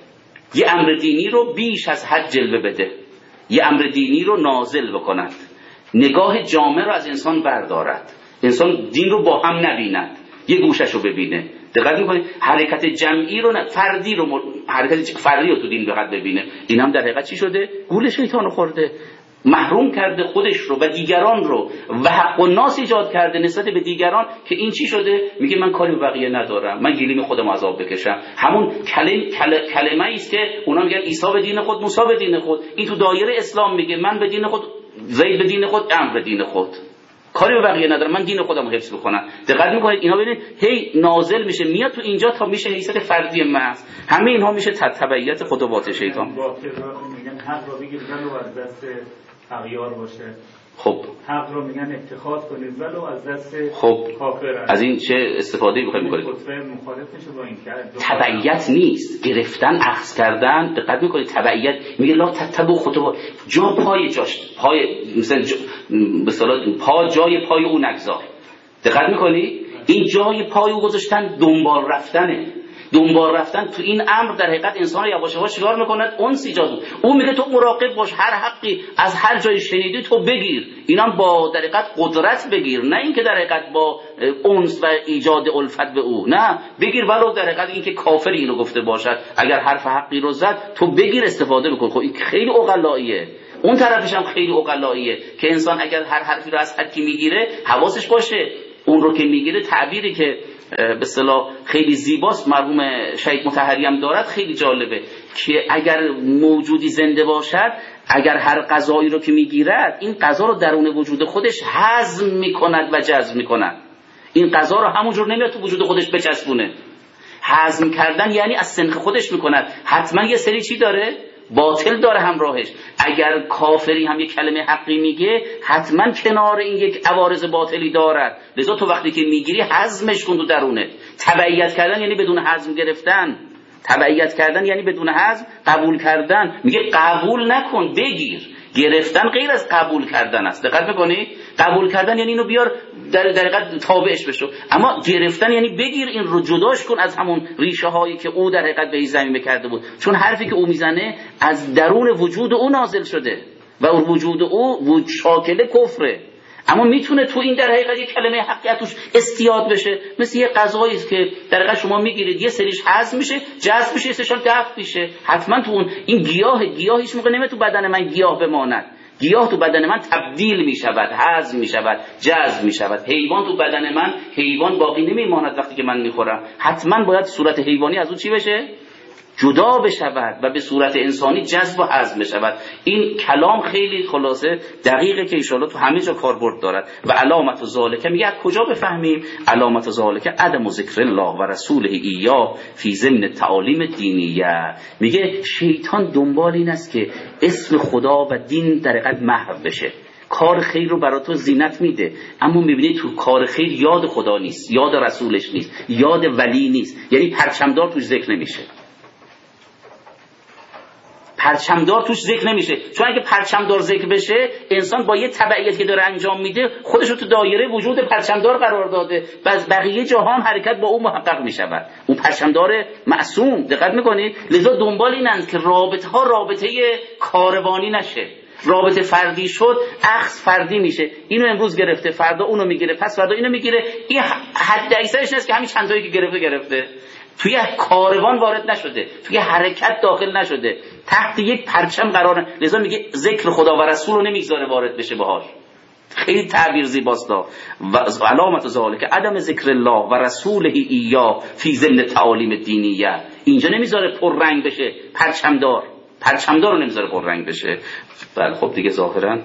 یه امر دینی رو بیش از حد جلوه بده، یه امر دینی رو نازل بکند، نگاه جامع رو از انسان بردارد، انسان دین رو با هم نبیند، یه گوشش رو ببینه. دقت میکنید حرکت جمعی رو نه، فردی رو م... حرکت فردی رو تو دین فقط ببینه. این هم در حقیقت چی شده؟ گول شیطان رو خورده، محروم کرده خودش رو و دیگران رو و حق و ناس ایجاد کرده نسبت به دیگران که این چی شده؟ میگه من کاری به بقیه ندارم، من گلیم خودم عذاب بکشم. همون کلمه کل... کلمه ای است که اونا میگن عیسی به دین خود، موسی به دین خود. این تو دایره اسلام میگه من به دین خود، زید به دین خود، امر به دین خود، کاری به بقیه ندارم، من دین خودم رو حفظ بکنم. دقت میکنید اینا ببینید هی نازل میشه میاد تو اینجا تا میشه حیثیت فردی محض. همه اینها میشه تبعیت خطوات شیطان. باطل رو میگن حق رو بگیر ولو از دست اغیار باشه. خب حق رو میگن اتخاذ کنید ولو از دست خب کافر. از این چه استفاده میخواید بکنید؟ خطبه مخالف میشه با این کرد. تبعیت نیست، گرفتن، اخذ کردن. دقت میکنید تبعیت میگه لا تتبعوا خطوات، جا پای جاش، پای مثلا جا... به اصطلاح پا جای پای او نگذار. دقت میکنید این جای پای او گذاشتن دنبال رفتنه. دنبال رفتن تو این امر در حقیقت انسان رو یواش یواش چیکار میکند؟ انس ایجاد. اون میگه تو مراقب باش، هر حقی از هر جای شنیدی تو بگیر. اینم با در حقیقت قدرت بگیر، نه اینکه در حقیقت با انس و ایجاد الفت به او. نه، بگیر ولو در حقیقت اینکه کافری اینو گفته باشد، اگر حرف حقی رو زد تو بگیر، استفاده بکن. خب این خیلی عقلاییه. اون طرفش هم خیلی عقلاییه که انسان اگر هر حرفی رو از حد میگیره حواسش باشه اون رو که میگیره. تعبیری که به اصطلاح خیلی زیباست مرحوم شهید مطهری هم دارد، خیلی جالبه که اگر موجودی زنده باشد، اگر هر غذایی رو که میگیرد این غذا رو درون وجود خودش هضم میکند و جذب میکند. این غذا رو همونجور نمیاد تو وجود خودش بچسبونه. هضم کردن یعنی از سنخ خودش میکند. حتما یه سری چی داره؟ باطل داره همراهش. اگر کافری هم یک کلمه حقی میگه حتما کنار این یک عوارض باطلی دارد. لذا تو وقتی که میگیری هضمش کن تو درونه. تبعیت کردن یعنی بدون هضم گرفتن. تبعیت کردن یعنی بدون هضم قبول کردن. میگه قبول نکن، بگیر. گرفتن غیر از قبول کردن است. دقت میکنی؟ قبول کردن یعنی اینو بیار در دقیقاً تابعش بشو، اما گرفتن یعنی بگیر این رو، جداش کن از همون ریشه هایی که او در حقیقت به این زمین کرده بود. چون حرفی که او میزنه از درون وجود او نازل شده و وجود او وجود شاکله کفره. اما میتونه تو این در حقیقت یک کلمه حقیقت توش استیاد بشه، مثل یه غذایی است که در حقیقت شما میگیرید یه سریش هضم میشه، جذب میشه، یه سریش دفع میشه. حتما تو اون این گیاه گیاه هیچ موقع نمیاد تو بدن من گیاه بماند. گیاه تو بدن من تبدیل می شود، هضم می شود، جذب می شود. حیوان تو بدن من حیوان باقی نمی ماند وقتی که من میخورم. حتما باید صورت حیوانی از اون چی بشه؟ جدا بشود و به صورت انسانی جذب و هضم بشود. این کلام خیلی خلاصه دقیقه که ان شاء الله تو همه جا کاربرد دارد. و علامت ذالک میگه از کجا بفهمیم؟ علامت ذالک عدم ذکر الله و رسوله ایاه فی ضمن تعالیم دینیه. میگه شیطان دنبال این است که اسم خدا و دین در حقیقت محو بشه. کار خیر رو برای تو زینت میده، اما میبینی تو کار خیر یاد خدا نیست، یاد رسولش نیست، یاد ولی نیست. یعنی پرچمدار توش ذکر نمیشه، پرچمدار توش ذکر نمیشه. چون اگه پرچمدار ذکر بشه انسان با یه تبعیت که داره انجام میده خودش رو تو دایره وجود پرچمدار قرار داده، بعد بقیه جهان حرکت با اون محقق میشود. اون پرچمدار معصوم. دقت میکنید؟ لذا دنبال اینند که رابطه ها رابطه کاروانی نشه. رابطه فردی شد، اخذ فردی میشه. اینو امروز گرفته، فردا اونو میگیره، پس فردا اینو میگیره. این حد اکثرش نیست که همین چند تایی که گرفته گرفته. توی کاروان وارد نشده، توی حرکت داخل نشده، تحت یک پرچم قرار. لذا میگه ذکر خدا و رسول رو نمیگذاره وارد بشه باهاش. خیلی تعبیر زیباست. و علامت ذالک عدم ذکر الله و رسوله ایاه فی ضمن تعالیم دینیه. اینجا نمیذاره پر رنگ بشه، پرچمدار پرچمدار رو نمیذاره پر رنگ بشه. بله خب دیگه ظاهرا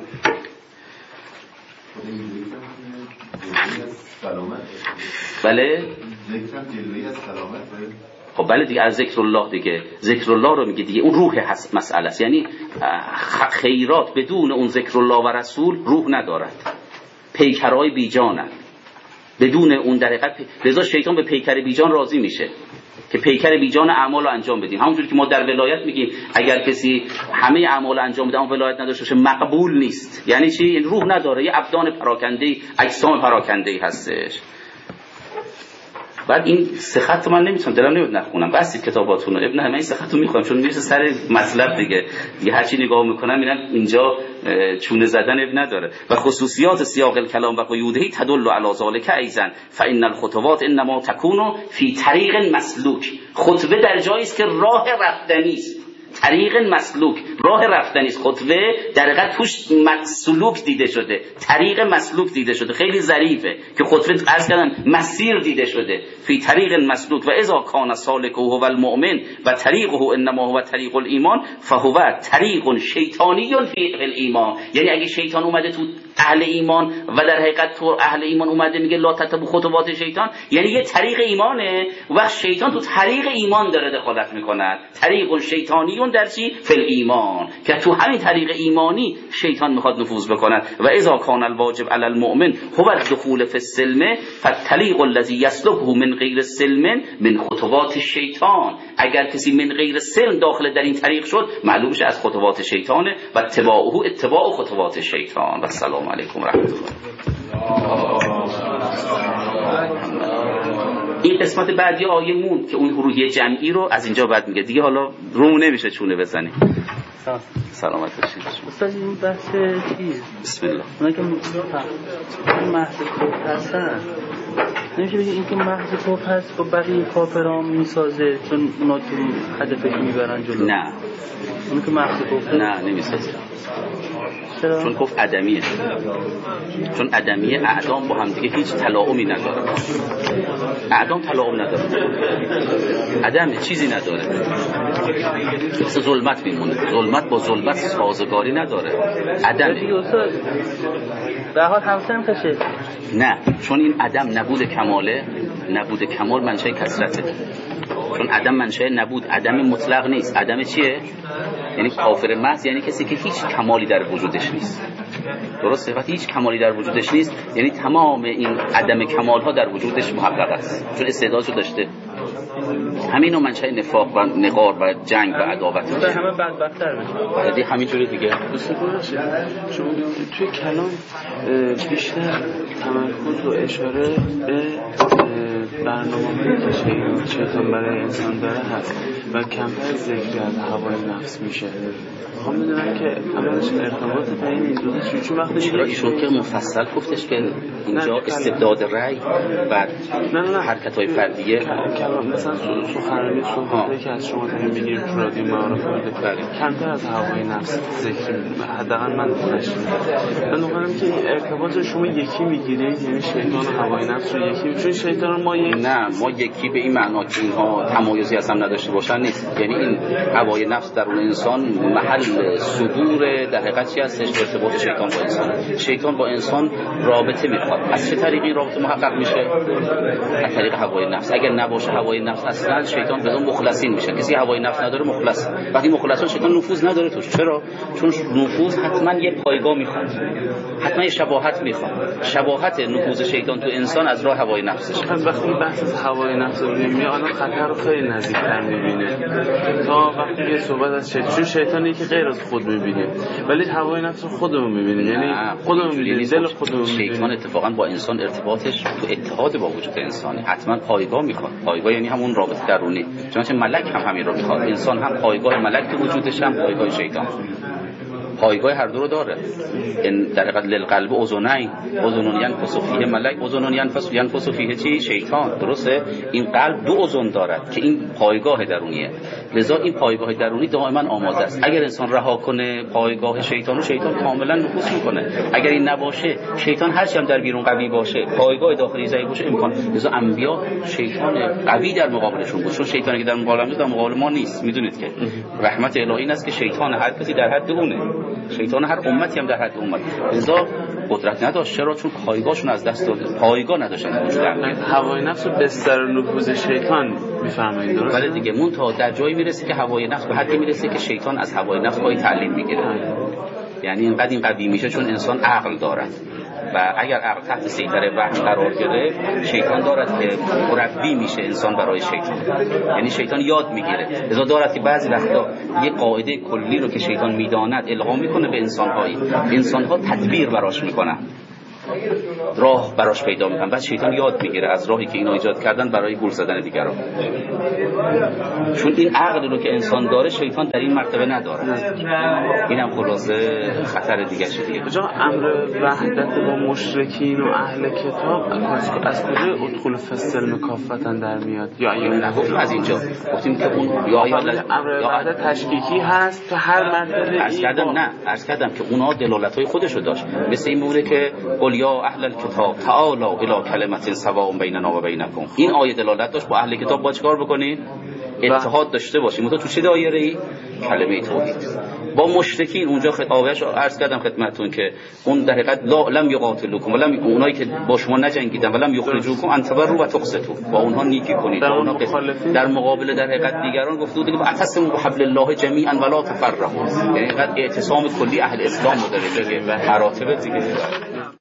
بله ذکرم جلوهی از سلامت. خب بله دیگه، از ذکر الله دیگه، ذکر الله رو میگه دیگه، اون روح هست مسئله است. یعنی خیرات بدون اون ذکر الله و رسول روح ندارد، پیکرهای بیجانند بدون اون در حقیقت. لذا شیطان به پیکر بیجان راضی میشه که پیکر بیجان اعمال رو انجام بدیم. همونجوری که ما در ولایت میگیم اگر کسی همه اعمال انجام بده اما ولایت نداشته باشه مقبول نیست. یعنی چی؟ یعنی روح نداره، یه ابدان پراکنده، اجسام پراکنده هستش. بعد این سه خط من نمیتونم، دلم نمیاد نخونم، بس کتاباتون رو ابن همه این سه خط رو میخونم چون میرسه سر مطلب دیگه. یه هرچی نگاه میکنم میبینم اینجا چونه زدن اب نداره. و خصوصیات سیاق الکلام و قیوده تدل علی ذلک ایضا فان الخطوات انما تكون فی طریق مسلوک. خطبه در جایی است که راه رفتنی است، طریق مسلوک، راه رفتنی است. خطبه در حقیقت توش مسلوک دیده شده، طریق مسلوک دیده شده، خیلی ظریفه که خطبه عرض کردم مسیر دیده شده. فی طریق مسلوک و اذا کان سالکه هو المؤمن و طریقه انما هو طریق الایمان فهو طریق شیطانی فی الایمان. یعنی اگه شیطان اومده تو اهل ایمان و در حقیقت تو اهل ایمان اومده میگه لا تتبعوا خطوات شیطان، یعنی یه طریق ایمانه و شیطان تو طریق ایمان داره دخالت میکنه. طریق شیطانی در چی؟ فی الایمان، که تو همین طریق ایمانی شیطان میخواد نفوذ بکنه. و اذا کان الواجب علی المؤمن هو الدخول فی السلم فالطریق الذی یسلکه من غیر السلم من خطوات الشیطان. اگر کسی من غیر سلم داخل در این طریق شد معلوم شه از خطوات شیطانه و اتباعه اتباع خطوات الشیطان. و السلام علیکم و رحمت الله. این قسمت بعدی آیه مون که اون حروفی جمعی رو از اینجا بعد میگه دیگه، حالا روم نمیشه چونه بزنی. سلامت باشید. استاد این بحث چیز بسم الله اونا که محض کفر هستن نمیشه بگه این که محض کفر هست با بقیه کافران میسازه چون اونا تو هدفش میبرن جلو؟ نه اون که محض کفر نه نمیسازه. چرا؟ چون کفر عدمیه، چون عدمیه اعدام با هم دیگه هیچ تلاعمی نداره. اعدام تلاعم نداره، عدم چیزی نداره، مثل ظلمت میمونه. ظلمت با ظلمت سازگاری نداره، عدمه. به حال همسن کشه. نه، چون این عدم نبود کماله، نبود کمال منشأ کثرته. چون عدم منشأ نبود، عدم مطلق نیست. عدم چیه؟ یعنی کافر محض یعنی کسی که هیچ کمالی در وجودش نیست. درسته؟ وقتی هیچ کمالی در وجودش نیست یعنی تمام این عدم کمال ها در وجودش محقق است، چون استعدادشو داشته. همینو منشأ نفاق و نقار و جنگ و عداوت میشه. همه بدبخت‌تر میشه. دیگه همینجوری دیگه. شما توی کلام بیشتر تمرکز و اشاره به برنامه‌ای که شیطان برای انسان داره هست و کمتر ذکر از هوای نفس میشه. خب میدونن که اولش ارتباط بین این دو تا چون وقتی چرا ایشون که مفصل گفتش که اینجا استبداد رأی و حرکت‌های فردیه کلام مثلا سخنرانی صحبتی که از شما داریم می‌گیریم تو رادیو معارف بوده کمتر از هوای نفس ذکر حداقل من داشتم. من می‌گم که این ارتباط شما یکی می‌گیرید، یعنی شیطان و هوای نفس رو یکی، چون شیطان ما یک نه ما یکی به این معنا که اینها تمایزی اصلا نداشته باشن نیست. یعنی این هوای نفس در اون انسان محل صدور در حقیقت چی هستش؟ ارتباط شیطان با انسان. شیطان با انسان رابطه میخواد. از چه طریقی رابطه محقق میشه؟ از طریق هوای نفس. اگر نباشه هوای نفس اصلا شیطان بدون مخلصین میشه. کسی هوای نفس نداره مخلص. وقتی مخلصان شیطان نفوذ نداره توش. چرا؟ چون نفوذ حتما یه پایگاه میخواد. حتما یه شباهت میخواد. شباهت نفوذ شیطان تو انسان از راه هوای نفسشه. وقتی بحث از هوای نفس رو میگه الان خطر رو خیلی نزدیک‌تر میبینه تا وقتی که صحبت از شیطان. چون شیطانی که غیر از خود میبینیم ولی هوای نفس رو خودمون میبینیم، یعنی خودمون میبینیم، دل خودمون میبینیم. شیطان اتفاقا با انسان ارتباطش تو اتحاد با وجود انسانی حتما پایگاه میخواد. پایگاه یعنی همون رابطه درونی. چنانچه ملک هم همین رو میخواد. انسان هم پایگاه ملک تو وجودش هم پایگاه شیطان. پایگاه هر دو رو داره. این در حقیقت للقلب اذنین، اذنون ينفث فیه ملک، اذنون ينفث ينفث فیه چی؟ شیطان. درسته؟ این قلب دو اذن دارد که این پایگاه درونیه. لذا این پایگاه درونی دائما آماده است. اگر انسان رها کنه پایگاه شیطان، شیطان کاملا نفوذ میکنه. اگر این نباشه شیطان هرچی هم در بیرون قوی باشه، پایگاه داخلی ضعیف باشه امکان. لذا انبیا شیطان قوی در مقابلشون بود. چون شیطانی که در مقابل در مقابل ما نیست. میدونید که رحمت الهی این است که شیطان هر کسی در حد اونه. شیطان هر امتی هم در حد امت. لذا قدرت نداشت. چرا؟ چون پایگاهشون از دست داد، پایگاه نداشتن وجود امنیت. هوای نفس رو بستر نفوذ شیطان میفرمایید درست؟ ولی دیگه مون تا در جایی میرسه که هوای نفس به حدی میرسه که شیطان از هوای نفس پای تعلیم میگیره. یعنی اینقدر این قوی میشه چون انسان عقل دارد و اگر عقل تحت سیطره وحش قرار گرفت، شیطان دارد که مربی میشه انسان برای شیطان، یعنی شیطان یاد میگیره. لذا دارد که بعضی وقتا یه قاعده کلی رو که شیطان میداند القا میکنه به انسان‌های انسان‌ها تدبیر براش میکنن، راه براش پیدا میکنن، بعد شیطان یاد میگیره از راهی که اینا ایجاد کردن برای گول زدن دیگران. چون این عقل رو که انسان داره شیطان در این مرتبه نداره. اینم خلاصه خطر دیگه شه دیگه. کجا امر وحدت با مشرکین و اهل کتاب از کجا ادخل فسلم کافتن در میاد؟ یا یا نگفتیم از اینجا، گفتیم که اون یا یا امر وحدت تشکیکی هست که هر مرتبه عرض کردم نه عرض کردم که اونها دلالت‌های خودشو داشت. مثل این مونه که قل یا اهل الکتاب تعالوا الی کلمة سواء بیننا و بینکم. این آیه دلالت داشت با اهل کتاب با چیکار بکنین؟ اتحاد داشته باشیم. اون تو چه دایره‌ای؟ کلمه توحید. با مشرکین اونجا خطابش عرض کردم خدمتتون که اون در حقیقت لا لم یقاتلوکم ولم، اونایی که با شما نجنگیدن ولم یخرجوکم ان تبروا و تقسطوا، با اونها نیکی کنید. در, اونها در مقابل در حقیقت دیگران گفته بود که اعتصموا بحبل الله جمیعا ولا تفرقوا، یعنی حقیقت اعتصام کلی اهل اسلام رو داره دیگه و مراتب دیگه.